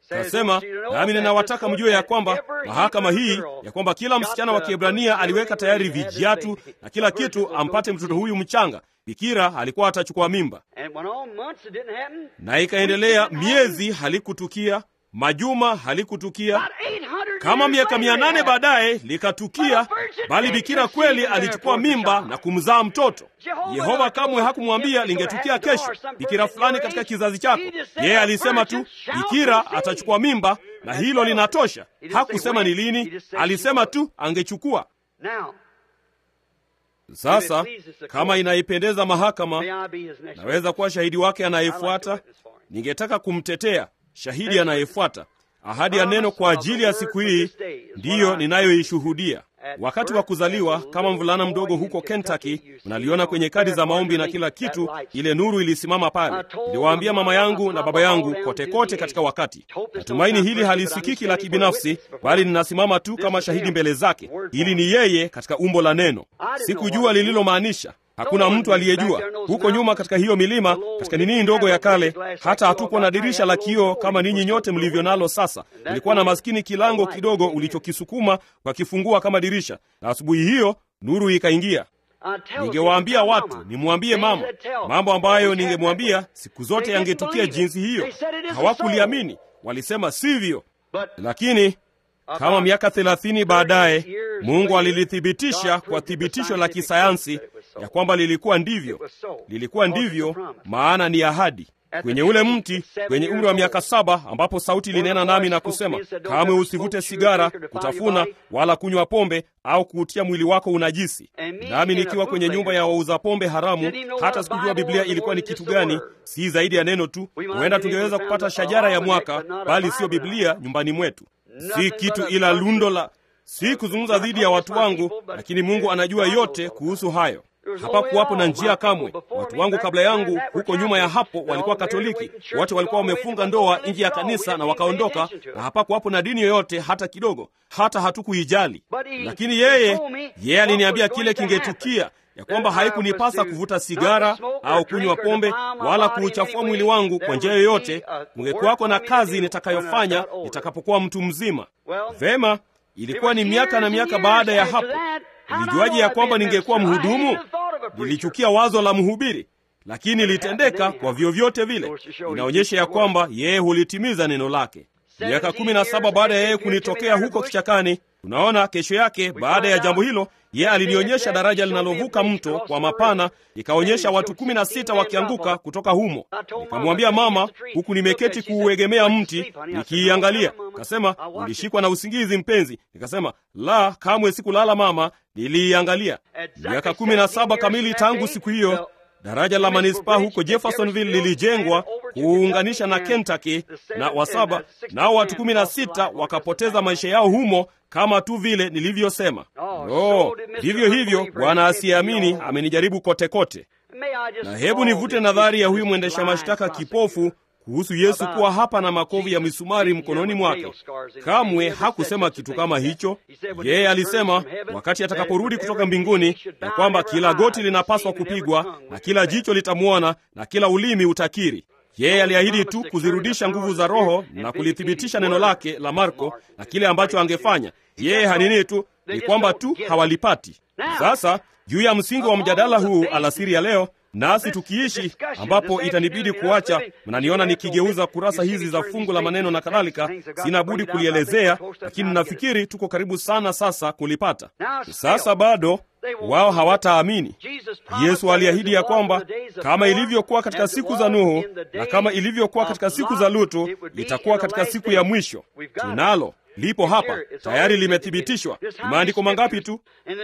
Kasema, nami ninawataka mjue ya kwamba mahakama hii, ya kwamba kila msichana wa Kiebrania aliweka tayari vijiatu na kila kitu ampate mtoto huyu mchanga. Bikira alikuwa atachukua mimba. Na ikaendelea, miezi halikutukia, majuma halikutukia, kama miaka mia nane baadaye likatukia, bali bikira kweli alichukua mimba na kumzaa mtoto. Yehova kamwe hakumwambia lingetukia kesho, bikira fulani katika kizazi chako. Yeye alisema tu bikira atachukua mimba, na hilo linatosha. Hakusema ni lini, alisema tu angechukua. Sasa kama inaipendeza mahakama, naweza kuwa shahidi wake anayefuata. Ningetaka kumtetea shahidi anayefuata. Ahadi ya neno kwa ajili ya siku hii ndiyo ninayoishuhudia. Wakati wa kuzaliwa kama mvulana mdogo huko Kentucky, unaliona kwenye kadi za maombi na kila kitu, ile nuru ilisimama pale. Niliwaambia mama yangu na baba yangu kote kote katika wakati. Natumaini hili halisikiki la kibinafsi, bali ninasimama tu kama shahidi mbele zake. Hili ni yeye katika umbo la neno. Sikujua lililomaanisha. Hakuna mtu aliyejua. Huko nyuma katika hiyo milima, katika nini ndogo ya kale, hata hatukuwa na dirisha la kioo kama ninyi nyote mlivyo nalo sasa. Ilikuwa na maskini kilango kidogo ulichokisukuma kwa kifungua kama dirisha. Na asubuhi hiyo nuru ikaingia. Ningewaambia watu, nimwambie mama mambo ambayo ningemwambia siku zote yangetukia jinsi hiyo. Hawakuliamini. Walisema sivyo. Lakini kama miaka thelathini baadaye, Mungu alilithibitisha kwa thibitisho la kisayansi ya kwamba lilikuwa ndivyo. Lilikuwa ndivyo, maana ni ahadi. Kwenye ule mti, kwenye umri wa miaka saba, ambapo sauti linena nami na kusema, kamwe usivute sigara, kutafuna, wala kunywa pombe, au kuutia mwili wako unajisi. Nami nikiwa kwenye nyumba ya wauza pombe haramu, hata sikujua Biblia ilikuwa ni kitu gani, si zaidi ya neno tu. Huenda tungeweza kupata shajara ya mwaka, bali sio Biblia nyumbani mwetu. Si kitu ila lundo la... Si kuzungumza dhidi ya watu wangu, lakini Mungu anajua yote kuhusu hayo. Hapa kuwapo na njia kamwe. Watu wangu kabla yangu huko nyuma ya hapo walikuwa Katoliki. Wote walikuwa wamefunga ndoa nje ya kanisa na wakaondoka, na hapa kuwapo na dini yoyote hata kidogo. Hata hatukuijali. Lakini yeye, yeye aliniambia kile kingetukia, ya kwamba haikunipasa kuvuta sigara au kunywa pombe wala kuuchafua mwili wangu kwa njia yoyote. Kungekuwako na kazi nitakayofanya nitakapokuwa mtu mzima. Vema, ilikuwa ni miaka na miaka baada ya hapo. Nilijuaje ya kwamba ningekuwa mhudumu? Nilichukia wazo la mhubiri, lakini litendeka kwa vyovyote vile. Inaonyesha ya kwamba yeye hulitimiza neno lake. Miaka kumi na saba baada ya yeye kunitokea huko kichakani, tunaona kesho yake baada ya jambo hilo, yeye alinionyesha daraja linalovuka mto kwa mapana, ikaonyesha watu kumi na sita wakianguka kutoka humo. Nikamwambia mama, huku nimeketi kuuegemea mti nikiiangalia. Kasema, ulishikwa na usingizi mpenzi? Nikasema, la, kamwe sikulala mama, niliiangalia. Miaka kumi na saba kamili tangu siku hiyo, daraja la manispaa huko Jeffersonville lilijengwa kuunganisha na Kentucky, na wasaba nao watu kumi na sita wakapoteza maisha yao humo, kama tu vile nilivyosema. Oh, vivyo hivyo Bwana asiyeamini amenijaribu kote kote. Na hebu nivute nadhari ya huyu mwendesha mashtaka kipofu kuhusu Yesu kuwa hapa na makovu ya misumari mkononi mwake. Kamwe hakusema kitu kama hicho. Yeye alisema wakati atakaporudi kutoka mbinguni, ya kwamba kila goti linapaswa kupigwa na kila jicho litamwona na kila ulimi utakiri. Yeye aliahidi tu kuzirudisha nguvu za Roho na kulithibitisha neno lake la Marko na kile ambacho angefanya. Yeye hanini tu, ni kwamba tu hawalipati. Sasa juu ya msingi wa mjadala huu alasiri ya leo, nasi tukiishi ambapo itanibidi kuacha, mnaniona nikigeuza kurasa hizi za fungu la maneno na kadhalika, sina budi kulielezea, lakini nafikiri tuko karibu sana sasa kulipata. Sasa bado wao hawataamini. Yesu aliahidi ya kwamba kama ilivyokuwa katika siku za Nuhu na kama ilivyokuwa katika siku za Lutu, itakuwa katika siku ya mwisho. Tunalo, lipo hapa, tayari limethibitishwa. Maandiko mangapi tu?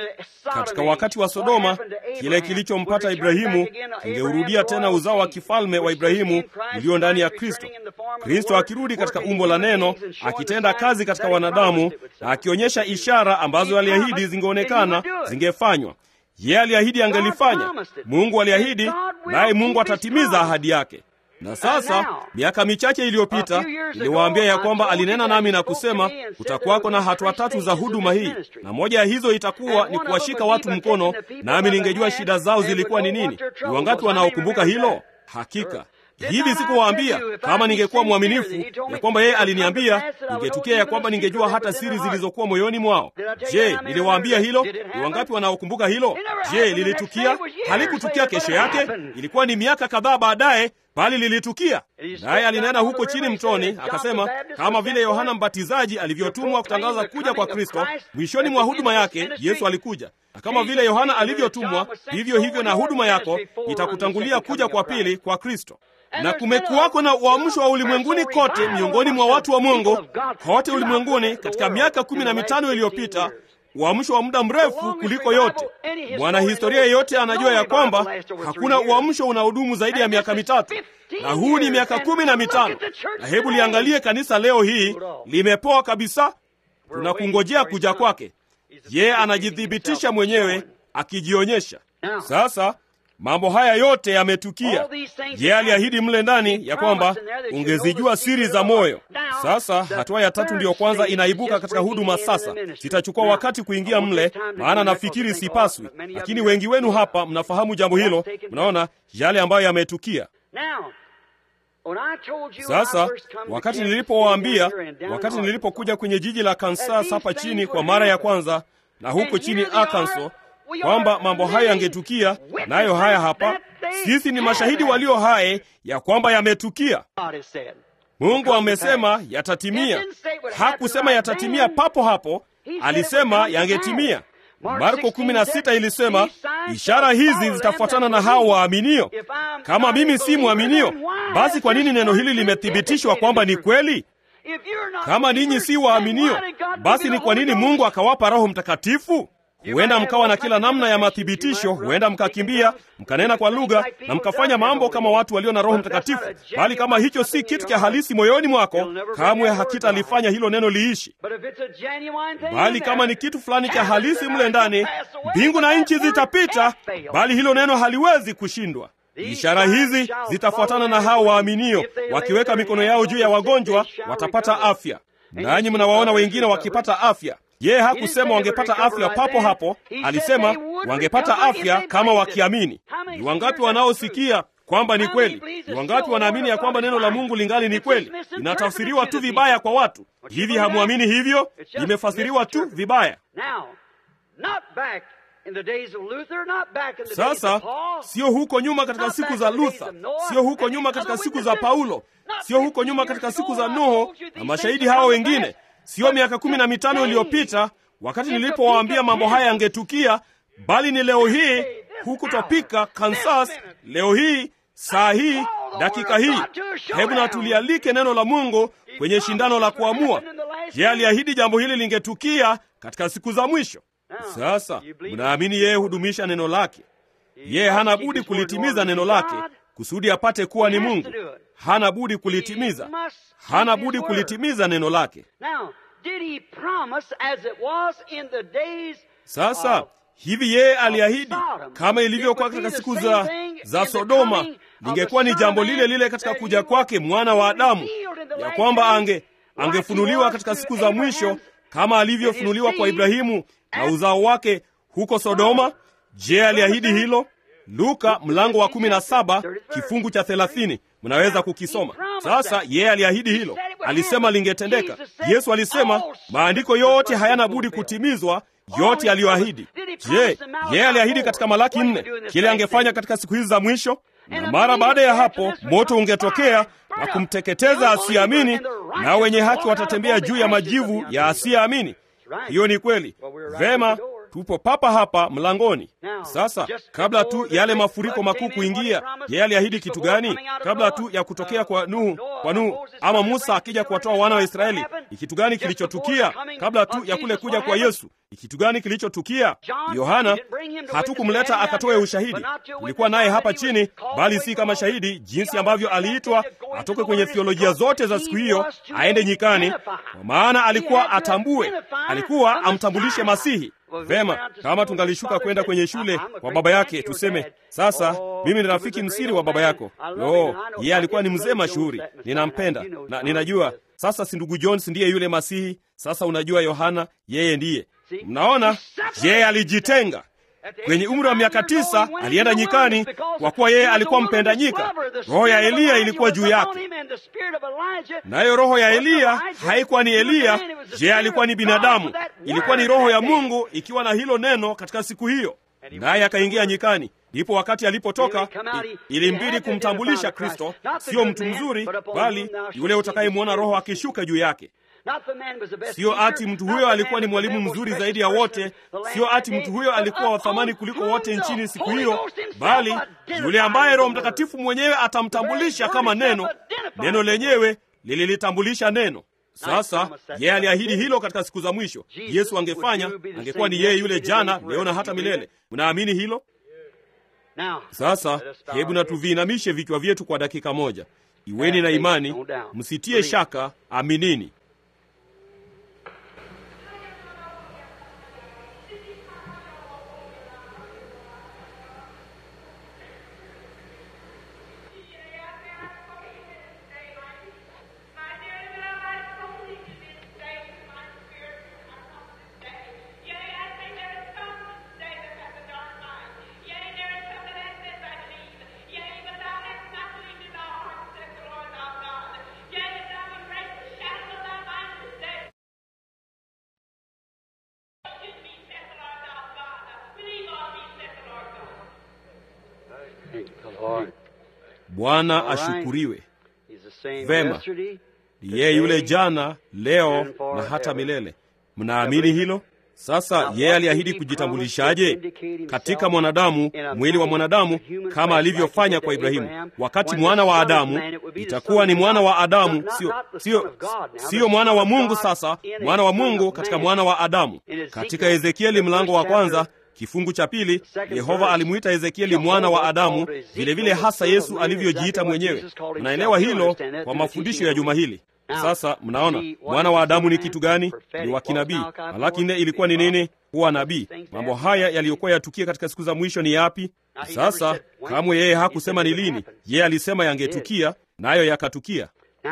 Katika wakati wa Sodoma, kile kilichompata Ibrahimu kingeurudia tena uzao wa kifalme wa Ibrahimu ulio ndani ya Kristo. Kristo akirudi katika umbo la neno, akitenda kazi katika wanadamu na akionyesha ishara ambazo aliahidi zingeonekana, zingefanywa. Yeye aliahidi angelifanya. Mungu aliahidi, naye Mungu atatimiza ahadi yake. Na sasa miaka michache iliyopita niliwaambia ya kwamba alinena nami na kusema kutakuwako na hatua tatu za huduma hii, na moja ya hizo itakuwa ni kuwashika watu mkono, nami ningejua shida zao zilikuwa ni nini. Ni wangapi wanaokumbuka hilo? Hakika Hivi sikuwaambia kama ningekuwa mwaminifu ya kwamba yeye aliniambia ningetukia ya kwamba ningejua hata siri zilizokuwa moyoni mwao? Je, niliwaambia hilo? Ni wangapi wanaokumbuka hilo? Je, lilitukia? Halikutukia kesho yake, ilikuwa ni miaka kadhaa baadaye, bali lilitukia. Naye alinena huko chini mtoni, akasema kama vile Yohana Mbatizaji alivyotumwa kutangaza kuja kwa Kristo, mwishoni mwa huduma yake Yesu alikuja. Na kama vile Yohana alivyotumwa, vivyo hivyo na huduma yako itakutangulia kuja kwa pili kwa Kristo. Na kumekuwako na uamsho wa ulimwenguni kote miongoni mwa watu wa Mungu kote ulimwenguni katika miaka kumi na mitano iliyopita, uamsho wa muda mrefu kuliko yote. Mwanahistoria yeyote anajua ya kwamba hakuna uamsho unaodumu zaidi ya miaka mitatu, na huu ni miaka kumi na mitano. Na hebu liangalie kanisa leo hii, limepoa kabisa. Tunakungojea kuja kwake. Yeye anajithibitisha mwenyewe, akijionyesha. Sasa mambo haya yote yametukia. Yeye aliahidi mle ndani ya kwamba ungezijua siri za moyo. Sasa hatua ya tatu ndiyo kwanza inaibuka katika huduma. Sasa sitachukua wakati kuingia mle, maana nafikiri sipaswi, lakini wengi wenu hapa mnafahamu jambo hilo. Mnaona yale ambayo yametukia. Sasa wakati nilipowaambia, wakati nilipokuja kwenye jiji la Kansas hapa chini kwa mara ya kwanza, na huko chini Arkansas, kwamba mambo haya yangetukia, nayo haya hapa, sisi ni mashahidi walio hai ya kwamba yametukia. Mungu amesema yatatimia. Hakusema yatatimia papo hapo, alisema yangetimia. Marko kumi na sita ilisema, ishara hizi zitafuatana na hao waaminio. Kama mimi si mwaminio, basi kwa nini neno hili limethibitishwa kwamba ni kweli? Kama ninyi si waaminio, basi ni kwa nini Mungu akawapa Roho Mtakatifu? Huenda mkawa na kila namna ya mathibitisho, huenda mkakimbia, mkanena kwa lugha na mkafanya mambo kama watu walio na Roho Mtakatifu, bali kama hicho si kitu cha halisi moyoni mwako, kamwe hakitalifanya hilo neno liishi. Bali kama ni kitu fulani cha halisi mle ndani, mbingu na nchi zitapita, bali hilo neno haliwezi kushindwa. Ishara hizi zitafuatana na hao waaminio, wakiweka mikono yao juu ya wagonjwa watapata afya. Nanyi mnawaona wengine wakipata afya. Yeye hakusema wangepata afya papo hapo, alisema wangepata afya kama wakiamini. Ni wangapi wanaosikia kwamba ni kweli? Ni wangapi wanaamini ya kwamba neno la Mungu lingali ni kweli? Inatafsiriwa tu vibaya kwa watu. Hivi hamuamini hivyo? Imefasiriwa tu vibaya. Sasa sio huko nyuma katika siku za Luther, sio huko nyuma katika siku za Paulo, sio huko nyuma katika siku za Nuhu na mashahidi hao wengine, sio miaka kumi na mitano iliyopita wakati nilipowaambia mambo haya yangetukia, bali ni leo hii huku Topeka, Kansas, leo hii, saa hii, dakika hii. Hebu na tulialike neno la Mungu kwenye shindano la kuamua. Je, aliahidi jambo hili lingetukia katika siku za mwisho? Sasa mnaamini yeye hudumisha neno lake. Yeye hana budi kulitimiza neno lake kusudi apate kuwa ni Mungu. Hana budi kulitimiza. Hana budi kulitimiza neno lake. Sasa hivi yeye aliahidi kama ilivyokuwa katika siku za, za Sodoma, lingekuwa ni jambo lile lile katika kuja kwake mwana wa Adamu, ya kwamba ange angefunuliwa katika siku za mwisho kama alivyofunuliwa kwa Ibrahimu na uzao wake huko Sodoma. Je, aliahidi hilo? Luka mlango wa kumi na saba kifungu cha thelathini. Mnaweza kukisoma. Sasa yeye aliahidi hilo. Alisema lingetendeka. Yesu alisema maandiko yote hayana budi kutimizwa, yote aliyoahidi. Je, yeye aliahidi katika Malaki nne kile angefanya katika siku hizi za mwisho? Na mara baada ya hapo moto ungetokea na kumteketeza asiamini, na wenye haki watatembea juu ya majivu ya asiamini. Hiyo ni kweli. Vema, tupo papa hapa mlangoni. Sasa kabla tu yale mafuriko makuu kuingia, yeye aliahidi kitu gani? Kabla tu ya kutokea kwa Nuhu, kwa Nuhu ama Musa akija kuwatoa wana wa Israeli, ni kitu gani kilichotukia? Kabla tu ya kule kuja kwa Yesu, ni kitu gani kilichotukia? Yohana hatukumleta akatoe ushahidi. Tulikuwa naye hapa chini, bali si kama shahidi, jinsi ambavyo aliitwa atoke kwenye theolojia zote za siku hiyo aende nyikani, kwa maana alikuwa atambue, alikuwa amtambulishe Masihi. Vema, kama tungalishuka kwenda kwenye shule kwa baba yake, tuseme sasa, mimi ni rafiki msiri wa baba yako. Oh, yeye alikuwa ni mzee mashuhuri, ninampenda na ninajua sasa si ndugu Jones ndiye yule Masihi. Sasa unajua Yohana, yeye ndiye. Mnaona, yeye alijitenga. Kwenye umri wa miaka tisa alienda nyikani, kwa kuwa yeye alikuwa mpenda nyika. Roho ya Eliya ilikuwa juu yake, nayo roho ya Eliya haikuwa ni Eliya. Je, alikuwa ni binadamu? Ilikuwa ni roho ya Mungu ikiwa na hilo neno katika siku hiyo, naye akaingia nyikani. Ndipo wakati alipotoka, ilimbidi kumtambulisha Kristo, sio mtu mzuri, bali yule utakayemwona Roho akishuka juu yake. Sio ati mtu huyo alikuwa ni mwalimu mzuri zaidi ya wote, sio ati mtu huyo alikuwa wa thamani kuliko wote nchini siku hiyo, bali yule ambaye Roho Mtakatifu mwenyewe atamtambulisha kama neno. Neno lenyewe lililitambulisha neno. Sasa yeye aliahidi hilo katika siku za mwisho. Yesu angefanya, angekuwa ni yeye yule jana, leo na hata milele. Mnaamini hilo? Sasa hebu na tuviinamishe vichwa vyetu kwa dakika moja. Iweni na imani, msitie shaka, aminini. Bwana ashukuriwe. Vema, yeye yule jana, leo na hata milele. Mnaamini hilo? Sasa yeye aliahidi kujitambulishaje katika mwanadamu, mwili wa mwanadamu, kama alivyofanya kwa Ibrahimu. Wakati mwana wa Adamu, itakuwa ni mwana wa Adamu, sio sio sio mwana wa Mungu. Sasa mwana wa Mungu katika mwana wa Adamu. Katika Ezekieli mlango wa kwanza kifungu cha pili, Yehova alimuita Ezekieli mwana wa Adamu, vile vile hasa Yesu alivyojiita mwenyewe. Mnaelewa hilo kwa mafundisho ya juma hili. Sasa mnaona mwana wa Adamu ni kitu gani? Ni wa kinabii. Malaki nne ilikuwa ni nini? Kuwa nabii. Mambo haya yaliyokuwa yatukia katika siku za mwisho ni yapi? Sasa kamwe yeye hakusema ni lini. Yeye alisema yangetukia, nayo yakatukia.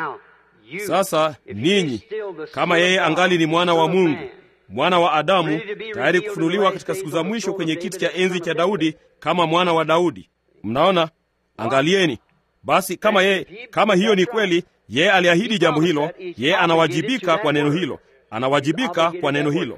Sasa ninyi, kama yeye angali ni mwana wa Mungu, mwana wa Adamu, tayari kufunuliwa katika siku za mwisho kwenye kiti cha enzi cha Daudi kama mwana wa Daudi. Mnaona? Angalieni. Basi kama yeye, kama hiyo ni kweli, yeye aliahidi jambo hilo, yeye anawajibika kwa neno hilo. Anawajibika kwa neno hilo.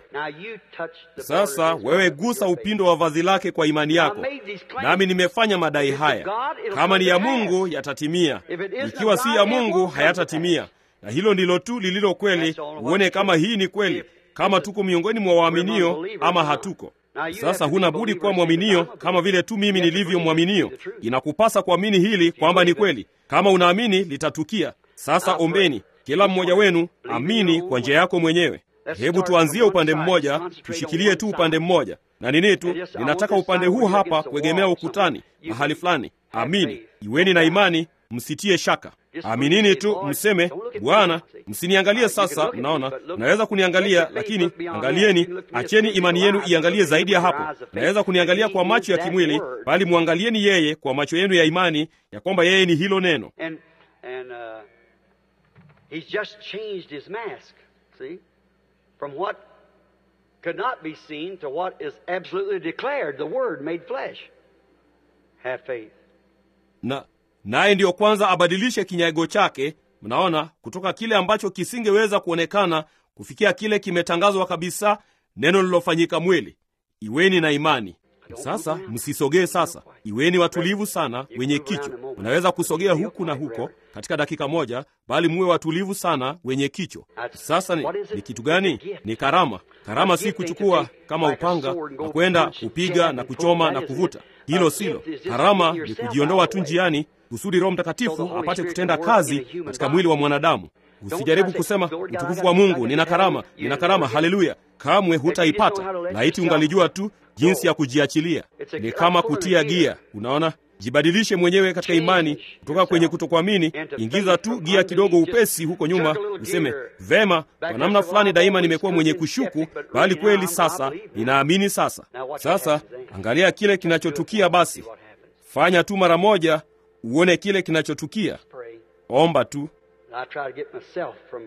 Sasa wewe gusa upindo wa vazi lake kwa imani yako. Nami nimefanya madai haya. Kama ni ya Mungu yatatimia. Ikiwa si ya Mungu hayatatimia. Na hilo ndilo tu lililo kweli. Uone kama hii ni kweli, kama tuko miongoni mwa waaminio ama hatuko. Sasa huna budi kuwa mwaminio kama vile tu mimi nilivyo mwaminio. Inakupasa kuamini hili kwamba ni kweli. Kama unaamini litatukia. Sasa ombeni, kila mmoja wenu amini kwa njia yako mwenyewe. Hebu tuanzie upande mmoja, tushikilie tu upande mmoja. Na nini tu, ninataka upande huu hapa kuegemea ukutani mahali fulani. Amini, iweni na imani, msitie shaka. Aminini tu, mseme, Bwana, msiniangalie sasa. Mnaona, naweza kuniangalia, lakini angalieni, acheni imani yenu iangalie zaidi ya hapo. Naweza kuniangalia kwa macho ya kimwili, bali muangalieni yeye kwa macho yenu ya imani, ya kwamba yeye ni hilo neno. And, and, uh, he's just changed his mask, see? From what could not be seen to what is absolutely declared, the Word made flesh. Have faith. Na naye ndiyo kwanza abadilishe kinyago chake, mnaona, kutoka kile ambacho kisingeweza kuonekana kufikia kile kimetangazwa kabisa, neno lilofanyika mwili. Iweni na imani. Sasa msisogee sasa. Iweni watulivu sana, wenye kichwa. Unaweza kusogea huku na huko katika dakika moja, bali muwe watulivu sana, wenye kichwa. Sasa ni, ni kitu gani? Ni karama. Karama si kuchukua kama upanga na kwenda kupiga na kuchoma na kuvuta. Hilo silo. Karama ni kujiondoa tu njiani kusudi Roho Mtakatifu apate kutenda kazi katika mwili wa mwanadamu. Usijaribu kusema, utukufu wa Mungu, nina karama, nina karama, haleluya. Kamwe hutaipata. Laiti ungalijua tu jinsi ya kujiachilia. Ni kama kutia gia. Unaona? Jibadilishe mwenyewe katika imani kutoka kwenye kutokuamini. Ingiza tu gia kidogo upesi huko nyuma, useme, vema, kwa namna fulani daima nimekuwa mwenye kushuku, bali kweli sasa ninaamini sasa. Sasa angalia kile kinachotukia basi. Fanya tu mara moja uone kile kinachotukia. Omba tu.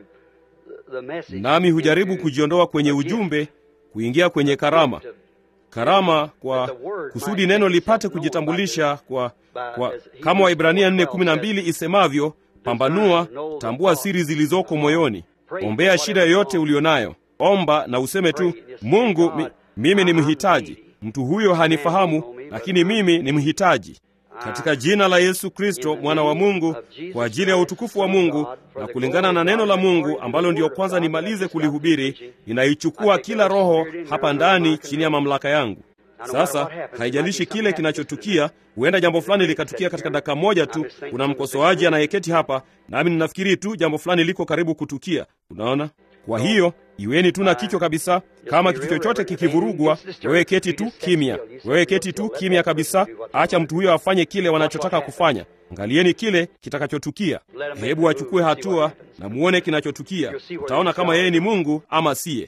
Nami hujaribu kujiondoa kwenye ujumbe, kuingia kwenye karama. karama kwa kusudi neno lipate kujitambulisha kwa, kwa kama Waibrania nne kumi na mbili isemavyo, pambanua, tambua siri zilizoko moyoni. Ombea shida yoyote ulionayo. Omba na useme tu, Mungu, mi, mimi ni mhitaji. Mtu huyo hanifahamu, lakini mimi ni mhitaji. Katika jina la Yesu Kristo, mwana wa Mungu, kwa ajili ya utukufu wa Mungu na kulingana na neno la Mungu ambalo ndiyo kwanza nimalize kulihubiri, ninaichukua kila roho hapa ndani chini ya mamlaka yangu. Sasa haijalishi kile kinachotukia, huenda jambo fulani likatukia katika dakika moja tu. Kuna mkosoaji anayeketi hapa, nami ninafikiri tu jambo fulani liko karibu kutukia. Unaona? Kwa hiyo iweni tu na kichwa kabisa. Kama kitu chochote kikivurugwa, wewe keti tu kimya. Wewe keti tu kimya kabisa. Acha mtu huyo afanye kile wanachotaka kufanya. Angalieni kile kitakachotukia. Hebu achukue hatua na muone kinachotukia. Utaona kama yeye ni Mungu ama siye.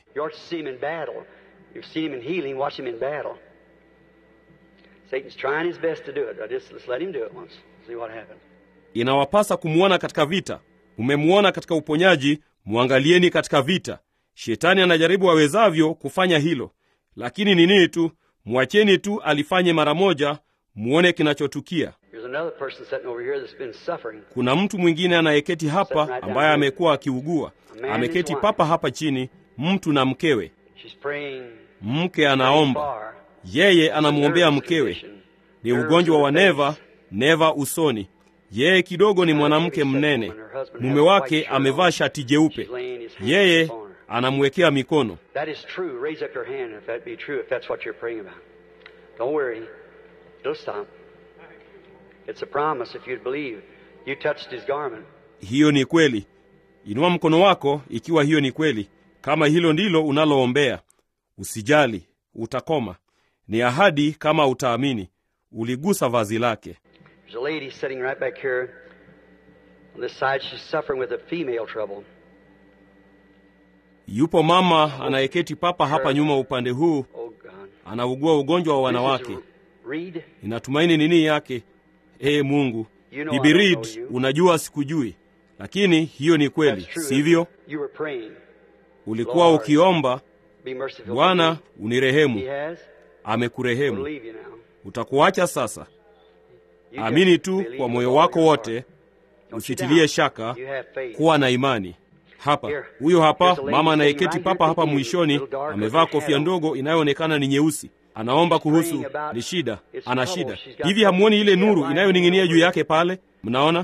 Inawapasa kumuona katika vita. Umemuona katika uponyaji, muangalieni katika vita. Shetani anajaribu awezavyo kufanya hilo. Lakini ni nini tu, mwacheni tu alifanye mara moja, muone kinachotukia. Kuna mtu mwingine anayeketi hapa ambaye amekuwa akiugua. Ameketi papa hapa chini, mtu na mkewe. Mke anaomba. Yeye anamuombea mkewe. Ni ugonjwa wa neva, neva usoni. Yeye kidogo ni mwanamke mnene. Mume wake amevaa shati jeupe. Yeye anamwekea mikono. Hiyo ni kweli. Inua mkono wako ikiwa hiyo ni kweli. Kama hilo ndilo unaloombea, usijali, utakoma. Ni ahadi kama utaamini. Uligusa vazi lake. There's a lady sitting right back here on this side. She's suffering with a female trouble. Yupo mama anayeketi papa hapa nyuma upande huu. Anaugua ugonjwa wa wanawake. Ninatumaini nini yake? Ee Mungu, Bibi Reed, unajua sikujui. Lakini hiyo ni kweli, sivyo? Ulikuwa ukiomba, Bwana unirehemu. Amekurehemu. Utakuacha sasa. Amini tu kwa moyo wako wote, usitilie shaka, kuwa na imani. Hapa, huyo hapa mama anayeketi papa hapa mwishoni, amevaa kofia ndogo inayoonekana ni nyeusi. Anaomba kuhusu ni shida, ana shida. Hivi hamuoni ile nuru inayoning'inia juu yake pale? Mnaona?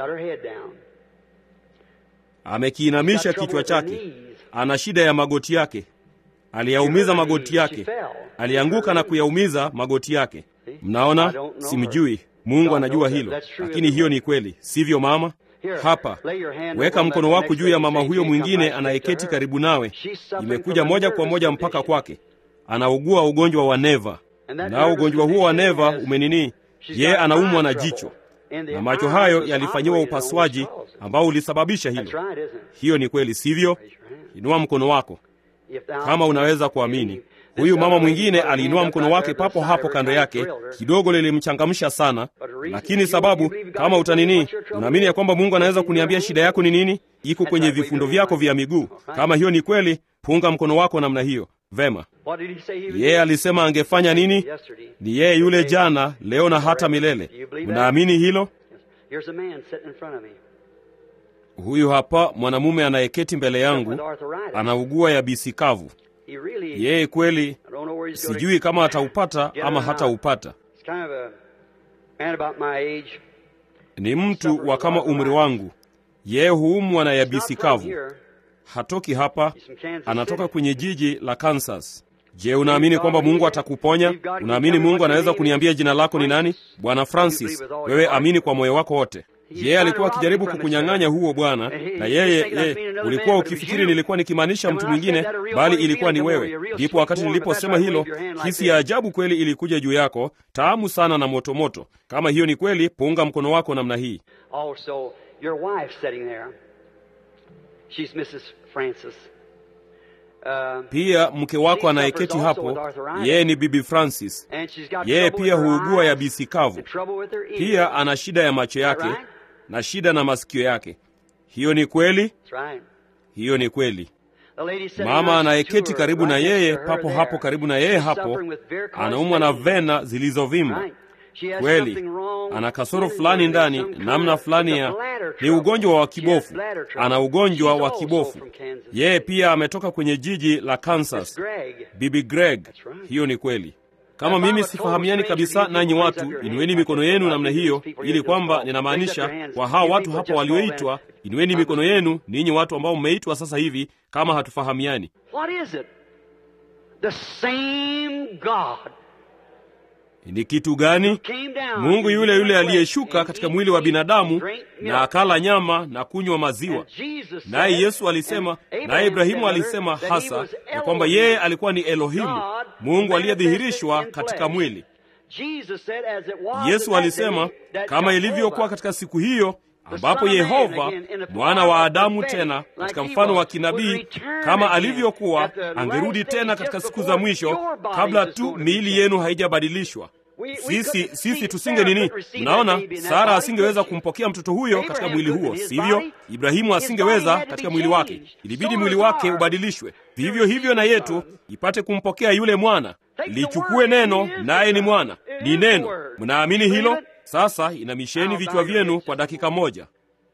Amekiinamisha kichwa chake. Ana shida ya magoti yake. Aliyaumiza magoti yake. Alianguka na kuyaumiza magoti yake. Mnaona? Simjui. Mungu anajua hilo. Lakini hiyo ni kweli. Sivyo mama? Hapa, weka mkono wako juu ya mama huyo mwingine anayeketi karibu nawe. Imekuja moja kwa moja mpaka kwake. Anaugua ugonjwa wa neva. Na ugonjwa huo wa neva umenini? Ye anaumwa na jicho. Na macho hayo yalifanyiwa upasuaji ambao ulisababisha hilo. Hiyo ni kweli, sivyo? Inua mkono wako kama unaweza kuamini. Huyu mama mwingine aliinua mkono wake papo hapo kando yake. Kidogo lilimchangamsha sana. Lakini sababu, kama utanini, unaamini ya kwamba Mungu anaweza kuniambia shida yako ni nini? Iko kwenye vifundo vyako vya miguu. Kama hiyo ni kweli, punga mkono wako namna hiyo. Vema. Yeye alisema angefanya nini? Ni yeye yule jana, leo na hata milele. Unaamini hilo? Huyu hapa mwanamume anayeketi mbele yangu anaugua yabisi kavu. Yeye kweli sijui kama ataupata ama hataupata. Ni mtu wa kama umri wangu. Yeye huumwa na yabisi kavu. Hatoki hapa, anatoka kwenye jiji la Kansas. Je, unaamini kwamba Mungu atakuponya? Unaamini Mungu anaweza kuniambia jina lako ni nani? Bwana Francis, wewe amini kwa moyo wako wote. Yeye alikuwa akijaribu kukunyang'anya huo bwana, na yeye ye, ulikuwa ukifikiri nilikuwa nikimaanisha mtu mwingine, bali ilikuwa ni wewe. Ndipo wakati niliposema hilo, hisi ya ajabu kweli ilikuja juu yako, taamu sana na moto moto. Kama hiyo ni kweli, punga mkono wako namna hii. Also, your wife sitting there. She's Missus Francis. Uh, pia mke wako anayeketi hapo, yeye ni Bibi Francis. Yeye pia huugua yabisi kavu. Pia ana shida ya macho yake na shida na masikio yake. Hiyo ni kweli? Hiyo ni kweli. Mama anayeketi karibu na yeye, papo hapo karibu na yeye hapo, anaumwa na vena zilizovimba. Kweli, ana kasoro fulani ndani, namna fulani ya ni ugonjwa wa kibofu. Ana ugonjwa wa kibofu. Yeye pia ametoka kwenye jiji la Kansas. Bibi Greg, hiyo ni kweli. Kama mimi sifahamiani kabisa nanyi watu, inueni mikono yenu namna hiyo, ili kwamba ninamaanisha kwa hao watu hapo walioitwa, inueni mikono yenu ninyi watu ambao mmeitwa sasa hivi, kama hatufahamiani. What is it? The same God. Ni kitu gani? Mungu yule yule aliyeshuka katika mwili wa binadamu na akala nyama na kunywa maziwa. Naye Yesu alisema, naye Ibrahimu alisema hasa ya kwamba yeye alikuwa ni Elohimu, Mungu aliyedhihirishwa katika mwili. Yesu alisema, kama ilivyokuwa katika siku hiyo ambapo Yehova mwana wa Adamu tena katika mfano wa kinabii kama alivyokuwa, angerudi tena katika siku za mwisho, kabla tu miili yenu haijabadilishwa. Sisi sisi tusinge nini? Mnaona, Sara asingeweza kumpokea mtoto huyo katika mwili huo, sivyo? Ibrahimu asingeweza katika mwili wake, ilibidi mwili wake ubadilishwe. Vivyo hivyo na yetu ipate kumpokea yule mwana. Lichukue neno, naye ni mwana, ni neno. Mnaamini hilo? Sasa inamisheni vichwa vyenu kwa dakika moja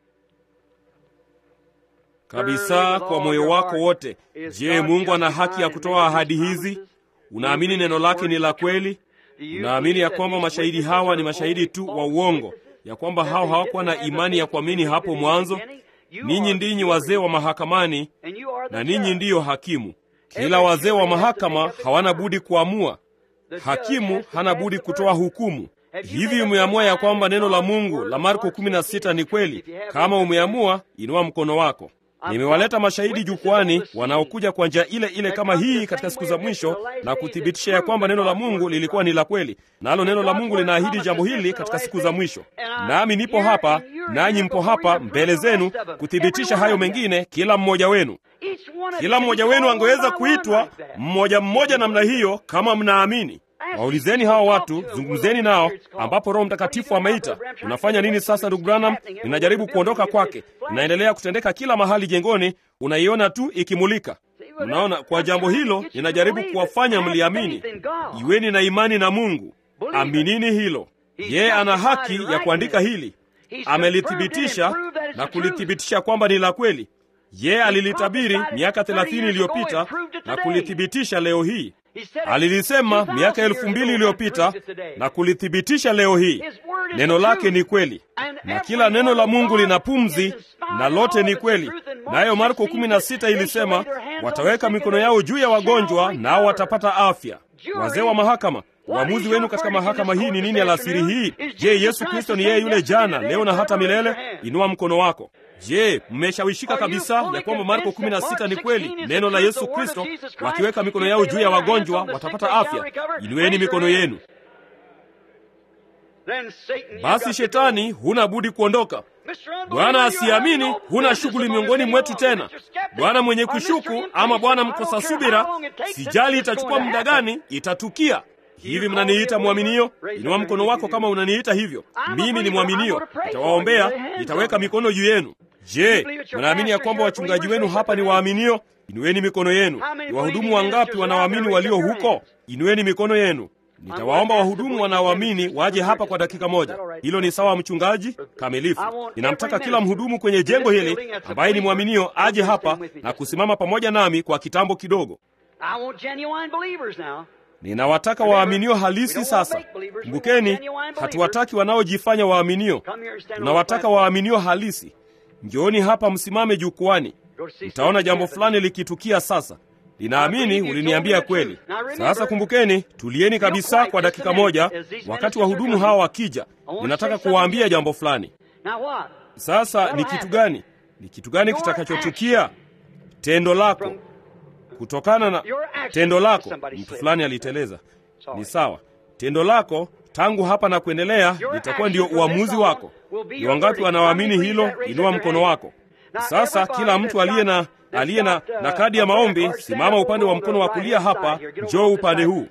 kabisa, kwa moyo wako wote. Je, Mungu ana haki ya kutoa ahadi hizi? Unaamini neno lake ni la kweli? Unaamini ya kwamba mashahidi hawa ni mashahidi tu wa uongo, ya kwamba hao hawakuwa na imani ya kuamini hapo mwanzo? Ninyi ndinyi wazee wa mahakamani, na ninyi ndiyo hakimu. Kila wazee wa mahakama hawana budi kuamua. Hakimu hana budi kutoa hukumu. Hivi umeamua ya kwamba neno la Mungu la Marko kumi na sita ni kweli? Kama umeamua, inua mkono wako. Nimewaleta mashahidi jukwani wanaokuja kwa njia ile ile kama hii katika siku za mwisho na kuthibitisha ya kwamba neno la Mungu lilikuwa ni la kweli. Nalo neno la Mungu linaahidi jambo hili katika siku za mwisho. Nami nipo hapa, nanyi mpo hapa mbele zenu kuthibitisha hayo mengine, kila mmoja wenu. Kila mmoja wenu angeweza kuitwa mmoja mmoja namna hiyo kama mnaamini. Waulizeni hawa watu, zungumzeni nao, ambapo Roho Mtakatifu ameita. Unafanya nini sasa ndugu Branham? Ninajaribu kuondoka kwake. Inaendelea kutendeka kila mahali jengoni, unaiona tu ikimulika. Unaona, kwa jambo hilo ninajaribu kuwafanya mliamini. Iweni na imani na Mungu. Aminini hilo. Yeye ana haki ya kuandika hili. Amelithibitisha na kulithibitisha kwamba ni la kweli. Yeye alilitabiri miaka thelathini iliyopita na kulithibitisha leo hii. Alilisema miaka elfu mbili iliyopita na kulithibitisha leo hii. Neno lake ni kweli, na kila neno la Mungu lina pumzi, na lote ni kweli. Nayo Marko kumi na sita ilisema, wataweka mikono yao juu ya wagonjwa nao watapata afya. Wazee wa mahakama, uamuzi wenu katika mahakama hii ni nini alasiri hii? Je, Yesu Kristo ni yeye yule jana, leo na hata milele? Inua mkono wako. Je, mmeshawishika kabisa ya kwamba Marko kumi na sita ni kweli, neno la Yesu Kristo, wakiweka mikono yao juu ya wagonjwa watapata afya? Inueni mikono yenu. Basi Shetani, huna budi kuondoka. Bwana asiamini, huna shughuli miongoni mwetu tena. Bwana mwenye kushuku ama Bwana mkosa subira, sijali itachukua muda gani, itatukia. Hivi mnaniita mwaminio? Inua mkono wako kama unaniita hivyo. Mimi ni mwaminio. Nitawaombea, nitaweka mikono juu yenu. Je, mnaamini ya kwamba wachungaji wenu hapa ni waaminio? Inueni mikono yenu. Ni wahudumu wangapi wanaoamini walio huko? Inueni mikono yenu. Nitawaomba wahudumu wanaoamini waje hapa kwa dakika moja. Hilo ni sawa, mchungaji? Kamilifu. Ninamtaka kila mhudumu kwenye jengo hili ambaye ni mwaminio aje hapa na kusimama pamoja nami kwa kitambo kidogo. Ninawataka waaminio halisi sasa. Kumbukeni, hatuwataki wanaojifanya waaminio. Tunawataka waaminio halisi. Njooni hapa msimame jukwani. Mtaona jambo fulani likitukia sasa. Ninaamini uliniambia kweli. Sasa kumbukeni, tulieni kabisa kwa dakika moja wakati wahudumu hawa wakija. Ninataka kuwaambia jambo fulani. Sasa ni kitu gani? Ni kitu gani kitakachotukia? Tendo lako. Kutokana na tendo lako, mtu fulani aliteleza. Ni sawa. Tendo lako tangu hapa na kuendelea litakuwa ndio uamuzi wako. Ni wangapi wanaoamini hilo? Inua mkono wako. Sasa kila mtu aliye na aliye na, na kadi ya maombi, simama upande wa mkono wa kulia hapa, njoo upande huu.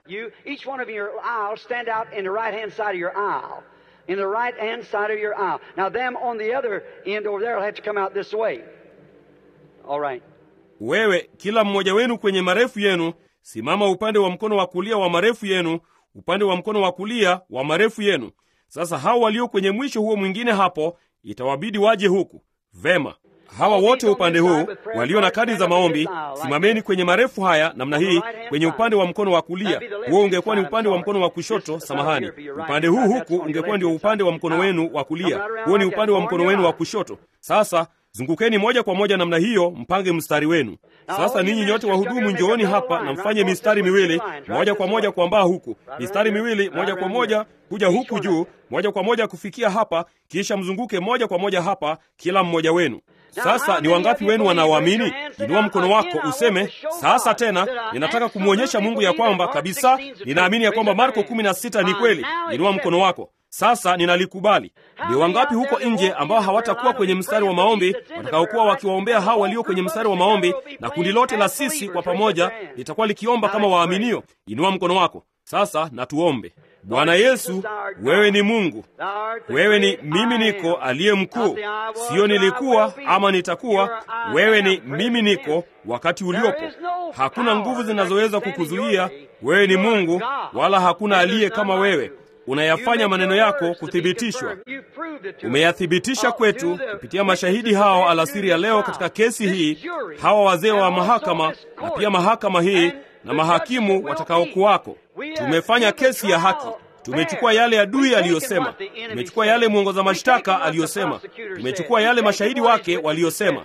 Wewe, kila mmoja wenu kwenye marefu yenu, simama upande wa mkono wa kulia wa marefu yenu, upande wa mkono wa kulia wa marefu yenu. Sasa hao walio kwenye mwisho huo mwingine hapo, itawabidi waje huku. Vema. Hawa wote upande huu walio na kadi za maombi, simameni kwenye marefu haya namna hii kwenye upande wa mkono wa kulia. Huo ungekuwa ni upande wa mkono wa kushoto, samahani. Upande huu huku ungekuwa ndio upande wa mkono wenu wa kulia. Huo ni upande wa mkono wenu wa kushoto. Sasa zungukeni moja kwa moja namna hiyo, mpange mstari wenu. Sasa ninyi nyote wahudumu, njooni hapa na mfanye mistari miwili moja kwa moja kuambaa huku, mistari miwili moja kwa moja kuja huku juu, moja kwa moja kufikia hapa, kisha mzunguke moja kwa moja hapa, kila mmoja wenu. Sasa ni wangapi wenu wanaoamini? Inua mkono wako useme, sasa tena ninataka kumwonyesha Mungu ya kwamba kabisa ninaamini ya kwamba Marko kumi na sita ni kweli. Inua mkono wako. Sasa ninalikubali. Ni wangapi huko nje ambao hawatakuwa kwenye mstari wa maombi, watakaokuwa wakiwaombea hao walio kwenye mstari wa maombi, na kundi lote la sisi kwa pamoja litakuwa likiomba kama waaminio? Inua mkono wako. Sasa na tuombe. Bwana Yesu, wewe ni Mungu. Wewe ni mimi niko aliye mkuu. Sio nilikuwa ama nitakuwa. Wewe ni mimi niko wakati uliopo. Hakuna nguvu zinazoweza kukuzuia. Wewe ni Mungu, wala hakuna aliye kama wewe. Unayafanya maneno yako kuthibitishwa. Umeyathibitisha kwetu kupitia mashahidi hao alasiri ya leo katika kesi hii, hawa wazee wa mahakama na pia mahakama hii na mahakimu watakaokuwako. Tumefanya kesi ya haki. Tumechukua yale adui aliyosema. Tumechukua yale mwongoza mashtaka aliyosema. Tumechukua yale mashahidi wake waliosema.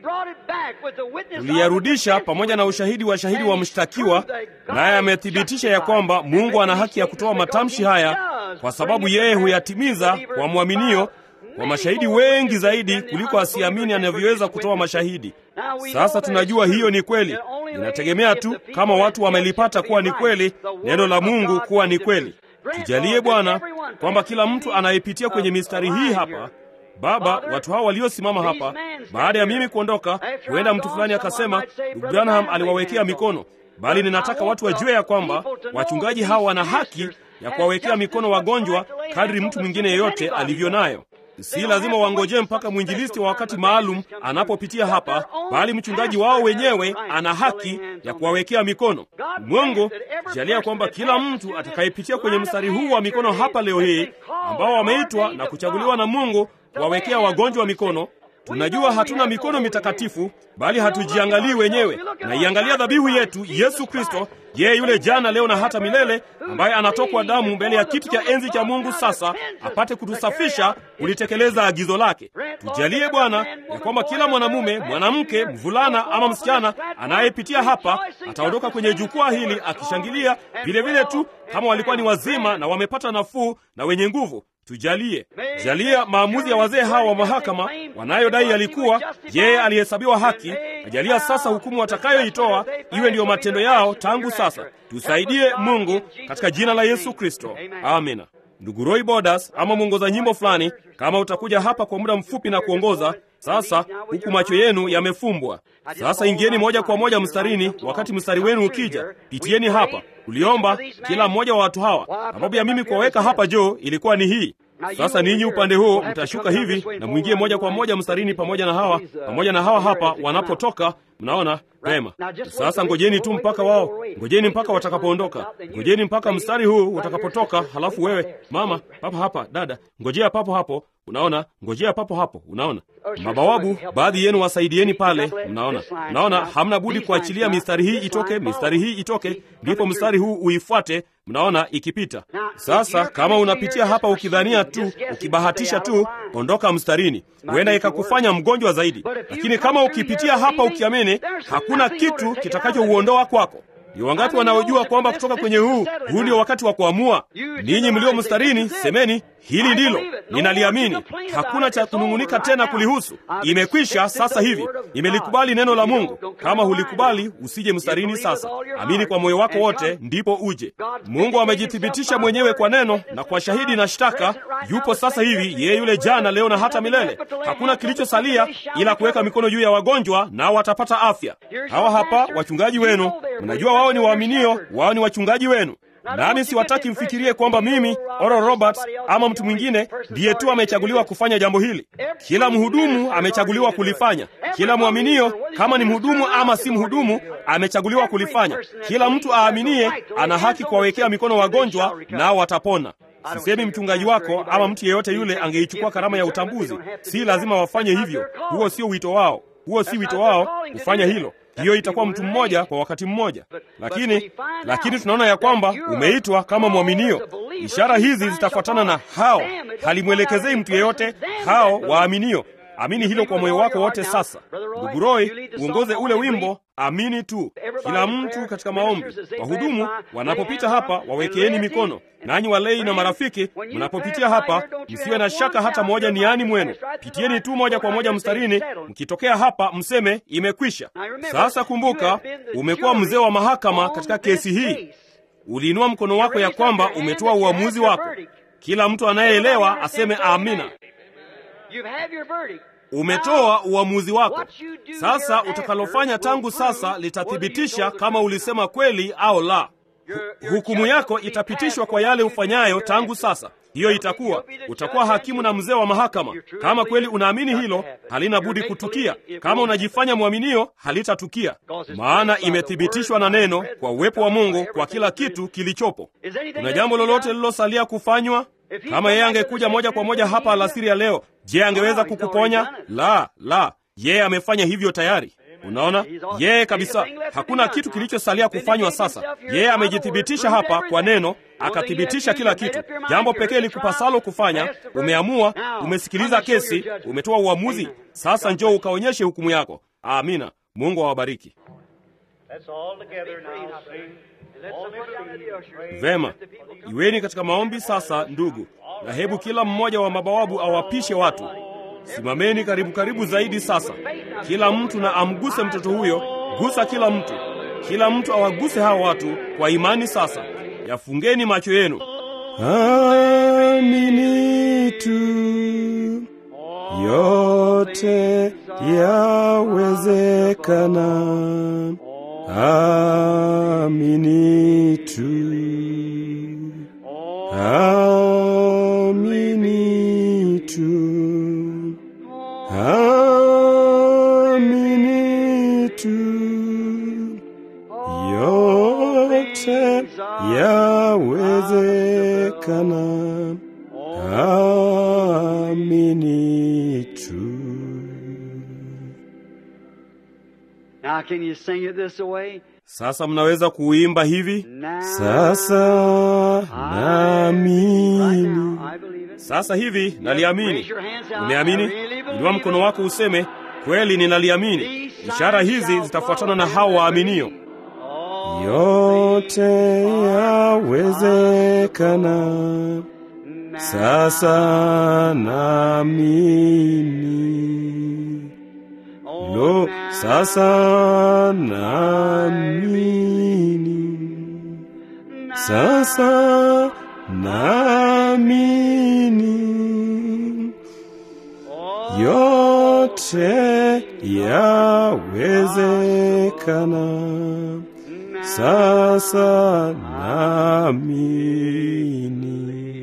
Tuliyarudisha pamoja na ushahidi wa shahidi wa mshtakiwa, naye amethibitisha ya kwamba Mungu ana haki ya kutoa matamshi haya, kwa sababu yeye huyatimiza kwa mwaminio kwa mashahidi wengi zaidi kuliko asiamini anavyoweza kutoa mashahidi. Sasa tunajua hiyo ni kweli. Inategemea tu kama watu wamelipata kuwa ni kweli, neno la Mungu kuwa ni kweli. Tujalie Bwana kwamba kila mtu anayepitia kwenye mistari hii hapa, Baba, watu hao waliosimama hapa, baada ya mimi kuondoka, huenda mtu fulani akasema, Ndugu Branham aliwawekea mikono. Bali ninataka watu wajue ya kwamba wachungaji hao wana haki ya kuwawekea mikono wagonjwa kadri mtu mwingine yeyote alivyo nayo. Si lazima wangojee mpaka mwinjilisti wa wakati maalum anapopitia hapa, bali mchungaji wao wenyewe ana haki ya kuwawekea mikono. Mungu, jalia kwamba kila mtu atakayepitia kwenye mstari huu wa mikono hapa leo hii, ambao wameitwa na kuchaguliwa na Mungu kuwawekea wagonjwa mikono. Tunajua hatuna mikono mitakatifu, bali hatujiangalii wenyewe. Tunaiangalia dhabihu yetu, Yesu Kristo, yeye yule jana, leo na hata milele, ambaye anatokwa damu mbele ya kiti cha enzi cha Mungu sasa apate kutusafisha kulitekeleza agizo lake. Tujalie Bwana ya kwamba kila mwanamume, mwanamke, mvulana ama msichana anayepitia hapa ataondoka kwenye jukwaa hili akishangilia vile vile tu kama walikuwa ni wazima na wamepata nafuu na wenye nguvu. Tujalie. Jalia maamuzi ya wazee hawa wa mahakama wanayodai yalikuwa yeye alihesabiwa haki. Jalia sasa hukumu watakayoitoa iwe ndiyo matendo yao tangu sasa. Tusaidie Mungu katika jina la Yesu Kristo. Amina. Ndugu Roy Bodas ama mwongoza nyimbo fulani, kama utakuja hapa kwa muda mfupi na kuongoza. Sasa huku macho yenu yamefumbwa. Sasa ingieni moja kwa moja mstarini. Wakati mstari wenu ukija, pitieni hapa. Uliomba kila mmoja wa watu hawa. Sababu ya mimi kuwaweka hapa jo ilikuwa ni hii. Sasa ninyi upande huu mtashuka hivi na mwingie moja kwa moja mstarini pamoja na hawa, pamoja na hawa hapa wanapotoka. Mnaona pema. Sasa ngojeni tu mpaka wao, ngojeni mpaka watakapoondoka, ngojeni mpaka mstari huu utakapotoka. Halafu wewe mama, papa hapa, dada, ngojea papo hapo. Unaona, ngojea papo hapo. Unaona, mabawabu, baadhi yenu wasaidieni pale. Mnaona, mnaona, hamna budi kuachilia mistari hii itoke, mistari hii itoke, ndipo mstari huu uifuate. Mnaona ikipita. Sasa kama unapitia hapa ukidhania tu, ukibahatisha tu, ondoka mstarini. Huenda ikakufanya mgonjwa zaidi. Lakini kama ukipitia hapa ukiamini, hakuna kitu kitakachouondoa kwako. Ni wangapi wanaojua kwamba kutoka kwenye huu, huu ndio wakati wa kuamua? Ninyi mlio mstarini, semeni, hili ndilo, ninaliamini. Hakuna cha kunung'unika tena kulihusu. Imekwisha sasa hivi. Nimelikubali neno la Mungu. Kama hulikubali, usije mstarini sasa. Amini kwa moyo wako wote, ndipo uje. Mungu amejithibitisha mwenyewe kwa neno na kwa shahidi na shtaka. Yupo sasa hivi, yeye yule jana, leo na hata milele. Hakuna kilichosalia ila kuweka mikono juu ya wagonjwa na watapata afya. Hawa hapa wachungaji wenu. Mnajua wao ni waaminio, wao ni wachungaji wenu. Nami siwataki mfikirie kwamba mimi, Oral Roberts, ama mtu mwingine ndiye tu amechaguliwa kufanya jambo hili. Kila mhudumu amechaguliwa kulifanya. Kila mwaminio, kama ni mhudumu ama si mhudumu, amechaguliwa kulifanya. Kila mtu aaminie ana haki kuwawekea mikono wagonjwa, nao watapona. Sisemi mchungaji wako ama mtu yeyote yule angeichukua karama ya utambuzi. Si lazima wafanye hivyo. Huo sio wito wao. Huo si wito wao kufanya hilo. Hiyo itakuwa mtu mmoja kwa wakati mmoja. Lakini lakini tunaona ya kwamba umeitwa kama mwaminio. Ishara hizi zitafuatana na hao. Halimwelekezei mtu yeyote, hao waaminio. Amini hilo kwa moyo wako wote sasa. Ndugu Roy, uongoze ule wimbo, amini tu. Kila mtu katika maombi. Wahudumu wanapopita hapa, wawekeeni mikono. Nanyi walei na marafiki, mnapopitia hapa, msiwe na shaka hata moja niani mwenu. Pitieni tu moja kwa moja mstarini, mkitokea hapa mseme imekwisha. Sasa kumbuka, umekuwa mzee wa mahakama katika kesi hii. Uliinua mkono wako ya kwamba umetoa uamuzi wako. Kila mtu anayeelewa aseme amina. Umetoa uamuzi wako. Sasa utakalofanya tangu sasa litathibitisha kama ulisema kweli au la. Hukumu yako itapitishwa kwa yale ufanyayo tangu sasa. Hiyo itakuwa, utakuwa hakimu na mzee wa mahakama. Kama kweli unaamini hilo, halina budi kutukia. Kama unajifanya mwaminio, halitatukia. Maana imethibitishwa na neno kwa uwepo wa Mungu kwa kila kitu kilichopo. Kuna jambo lolote lilosalia kufanywa? Kama yeye angekuja moja kwa moja hapa alasiri ya leo, je, angeweza kukuponya? La, la. Yeye amefanya hivyo tayari. Unaona? Yeye kabisa. Hakuna kitu kilichosalia kufanywa sasa. Yeye amejithibitisha hapa kwa neno, akathibitisha kila kitu. Jambo pekee likupasalo kufanya, umeamua, umesikiliza kesi, umetoa uamuzi. Sasa njoo ukaonyeshe hukumu yako. Amina. Mungu awabariki. Vema. Iweni katika maombi sasa, ndugu. Na hebu kila mmoja wa mabawabu awapishe watu. Simameni karibu karibu zaidi sasa. Kila mtu na amguse mtoto huyo. Gusa kila mtu. Kila mtu awaguse hao watu kwa imani sasa. Yafungeni macho yenu. Amini tu. Yote yawezekana. Amini tu. Amini tu. Amini tu. Yote yawezekana. Amini tu. Now can you sing it this way? Sasa mnaweza kuimba hivi? Sasa naamini. Sasa hivi naliamini. Umeamini? Inua mkono wako useme, kweli ninaliamini. Ishara hizi zitafuatana na hao waaminio. Yote yawezekana. Sasa naamini. Lo, sasa naamini. Sasa naamini. Yote yawezekana. Sasa naamini.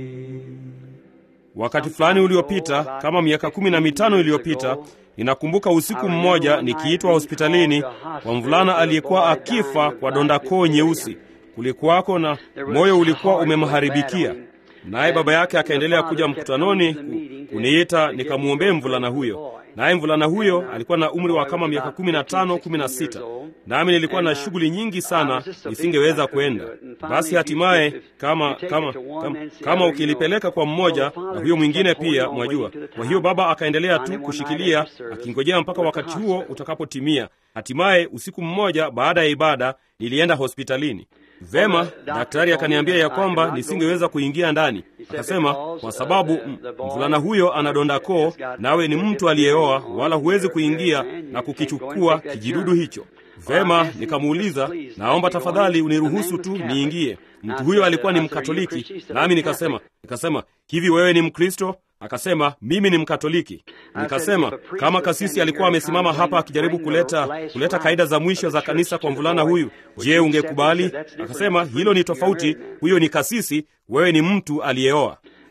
Wakati fulani uliopita, kama miaka kumi na mitano iliyopita, ninakumbuka usiku mmoja nikiitwa hospitalini kwa mvulana aliyekuwa akifa kwa donda koo nyeusi. Kulikuwako na moyo ulikuwa umemharibikia. Naye baba yake akaendelea kuja mkutanoni kuniita nikamuombee mvulana huyo. Naye mvulana huyo alikuwa na umri wa kama miaka kumi na tano, kumi na sita. Nami nilikuwa na shughuli nyingi sana, nisingeweza kwenda. Basi hatimaye kama kama kama, kama ukilipeleka kwa mmoja na huyo mwingine pia, mwajua. Kwa hiyo baba akaendelea tu kushikilia akingojea mpaka wakati huo utakapotimia. Hatimaye usiku mmoja baada ya ibada nilienda hospitalini. Vema, daktari akaniambia ya kwamba nisingeweza kuingia ndani. Akasema kwa sababu mvulana huyo anadonda koo, nawe ni mtu aliyeoa, wala huwezi kuingia na kukichukua kijidudu hicho. Vema, nikamuuliza, naomba tafadhali uniruhusu tu niingie. Mtu huyo alikuwa ni Mkatoliki, nami nikasema, nikasema, hivi wewe ni Mkristo? Akasema, mimi ni Mkatoliki. Nikasema, kama kasisi alikuwa amesimama hapa akijaribu kuleta kuleta kaida za mwisho za kanisa kwa mvulana huyu, je, ungekubali? Akasema, hilo ni tofauti, huyo ni kasisi, wewe ni mtu aliyeoa.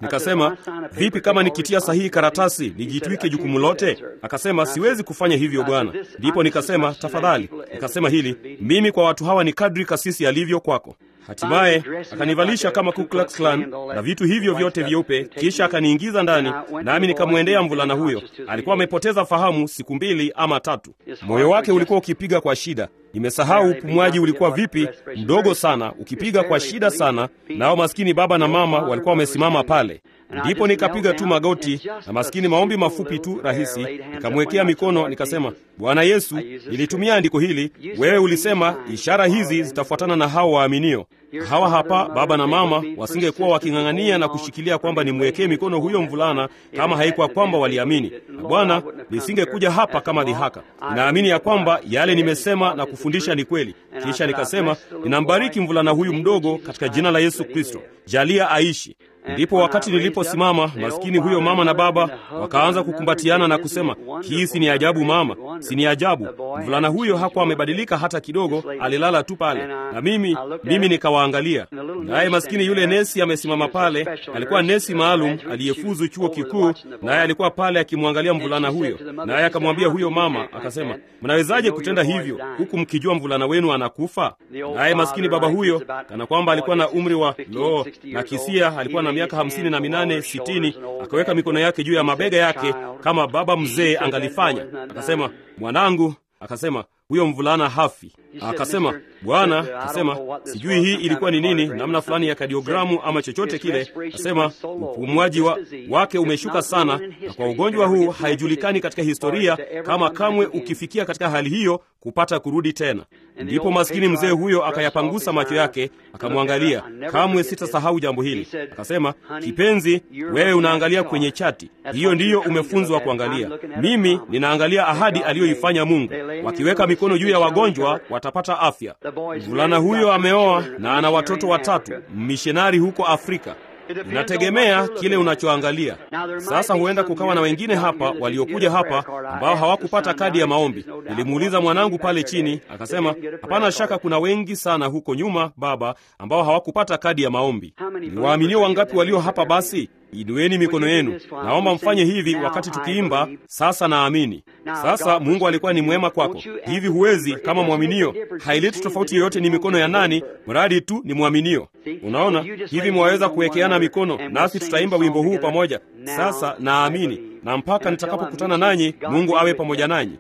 Nikasema, vipi kama nikitia sahihi karatasi nijitwike jukumu lote? Akasema, siwezi kufanya hivyo bwana. Ndipo nikasema, tafadhali. Nikasema hili, mimi kwa watu hawa ni kadri kasisi alivyo kwako. Hatimaye akanivalisha kama Ku Klux Klan na vitu hivyo vyote vyeupe, kisha akaniingiza ndani, nami nikamwendea mvulana huyo. Alikuwa amepoteza fahamu siku mbili ama tatu. Moyo wake ulikuwa ukipiga kwa shida. Nimesahau upumuaji ulikuwa vipi, mdogo sana, ukipiga kwa shida sana, nao maskini baba na mama walikuwa wamesimama pale. Ndipo nikapiga tu magoti na maskini maombi mafupi tu rahisi, nikamwekea mikono, nikasema, Bwana Yesu, nilitumia andiko hili, wewe ulisema ishara hizi zitafuatana na hao waaminio. Hawa hapa baba na mama wasingekuwa waking'ang'ania na kushikilia kwamba nimwekee mikono huyo mvulana kama haikuwa kwamba waliamini. Na Bwana, nisingekuja hapa kama dhihaka. Ninaamini ya kwamba yale nimesema na kufundisha ni kweli. Kisha nikasema, ninambariki mvulana huyu mdogo katika jina la Yesu Kristo. Jalia aishi. Ndipo wakati niliposimama, maskini huyo mama na baba wakaanza kukumbatiana na kusema, hii si ni ajabu mama, si ni ajabu. Mvulana huyo hakuwa amebadilika hata kidogo, alilala tu pale. Na mimi, mimi nikawaangalia. Naye maskini yule nesi amesimama pale, alikuwa nesi maalum aliyefuzu chuo kikuu, naye alikuwa pale akimwangalia mvulana huyo. Naye akamwambia huyo mama, akasema, mnawezaje kutenda hivyo huku mkijua mvulana wenu anakufa? Naye maskini baba huyo, kana kwamba alikuwa na umri wa lo, na kisia alikuwa na miaka hamsini na minane, sitini, akaweka mikono yake juu ya mabega yake kama baba mzee angalifanya. Akasema, mwanangu, akasema, huyo mvulana hafi. Akasema, Bwana, akasema, sijui hii ilikuwa ni nini, namna fulani ya kadiogramu ama chochote kile. Akasema, upumuaji wa, wake umeshuka sana, na kwa ugonjwa huu haijulikani katika historia kama kamwe ukifikia katika hali hiyo kupata kurudi tena. Ndipo maskini mzee huyo akayapangusa macho yake, akamwangalia. Kamwe sitasahau jambo hili. Akasema, kipenzi, wewe unaangalia kwenye chati, hiyo ndiyo umefunzwa kuangalia. Mimi ninaangalia ahadi aliyoifanya Mungu. Wakiweka mikono juu ya wagonjwa watapata afya. Mvulana huyo ameoa na ana watoto watatu, mmishenari huko Afrika. Inategemea kile unachoangalia. Sasa huenda kukawa na wengine hapa waliokuja hapa ambao hawakupata kadi ya maombi. Nilimuuliza mwanangu pale chini, akasema, hapana shaka kuna wengi sana huko nyuma baba ambao hawakupata kadi ya maombi. Ni waaminio wangapi walio hapa basi? Inueni mikono yenu. Naomba mfanye hivi wakati tukiimba, sasa naamini. Sasa Mungu alikuwa ni mwema kwako. Hivi huwezi kama mwaminio, haileti tofauti yoyote ni mikono ya nani, mradi tu ni mwaminio. Unaona, hivi mwaweza kuwekeana mikono, nasi tutaimba wimbo huu pamoja, sasa naamini, na mpaka nitakapokutana nanyi, Mungu awe pamoja nanyi.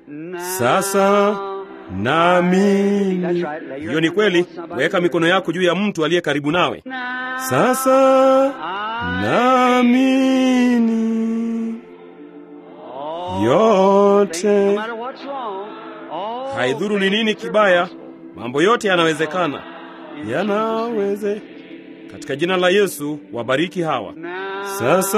Sasa naamini. Hiyo ni kweli. Weka mikono yako juu ya mtu aliye karibu nawe. Sasa naamini yote. Haidhuru ni nini kibaya, mambo yote yanawezekana. Yanaweze. Katika jina la Yesu, wabariki hawa. Sasa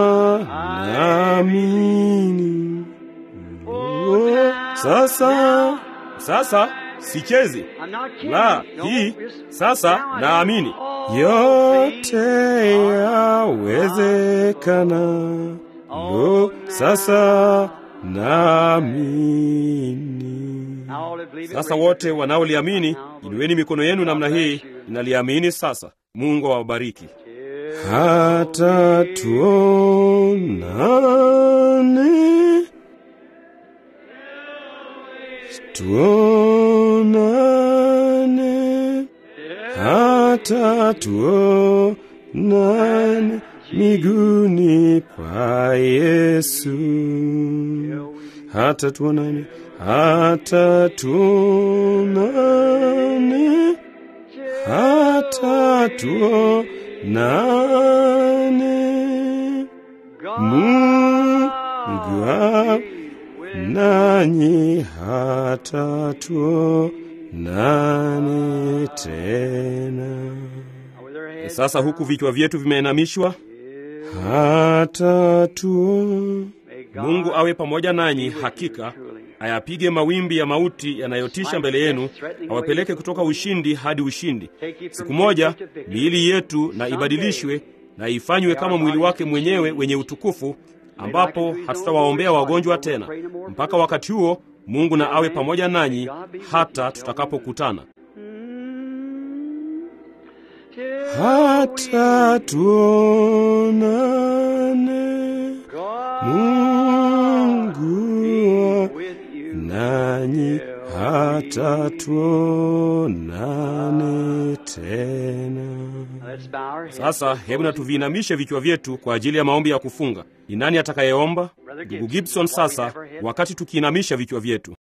naamini. Oh, sasa sasa sichezi. La, hii sasa naamini. Yote yawezekana. Oh, sasa naamini. Sasa wote wanaoliamini, inueni mikono yenu namna hii. Ninaliamini sasa. Mungu awabariki. Hata tuonane, tuonane, hata tuonane miguuni pa Yesu. Hata tuonane, hata tuonane, hata tuonane. Mungu nanyi hata tuonane tena. Sasa huku vichwa vyetu vimeinamishwa, hata tuonane. Mungu awe pamoja nanyi hakika, ayapige mawimbi ya mauti yanayotisha mbele yenu, awapeleke kutoka ushindi hadi ushindi. Siku moja miili yetu na ibadilishwe na ifanywe kama mwili wake mwenyewe wenye utukufu, ambapo hatutawaombea wagonjwa tena. Mpaka wakati huo, Mungu na awe pamoja nanyi hata tutakapokutana. hata tuonane. Mungu nanyi hata tuonane tena. Sasa hebu na tuviinamishe vichwa vyetu kwa ajili ya maombi ya kufunga. Ni nani atakayeomba? Ndugu Gibson. Sasa wakati tukiinamisha vichwa vyetu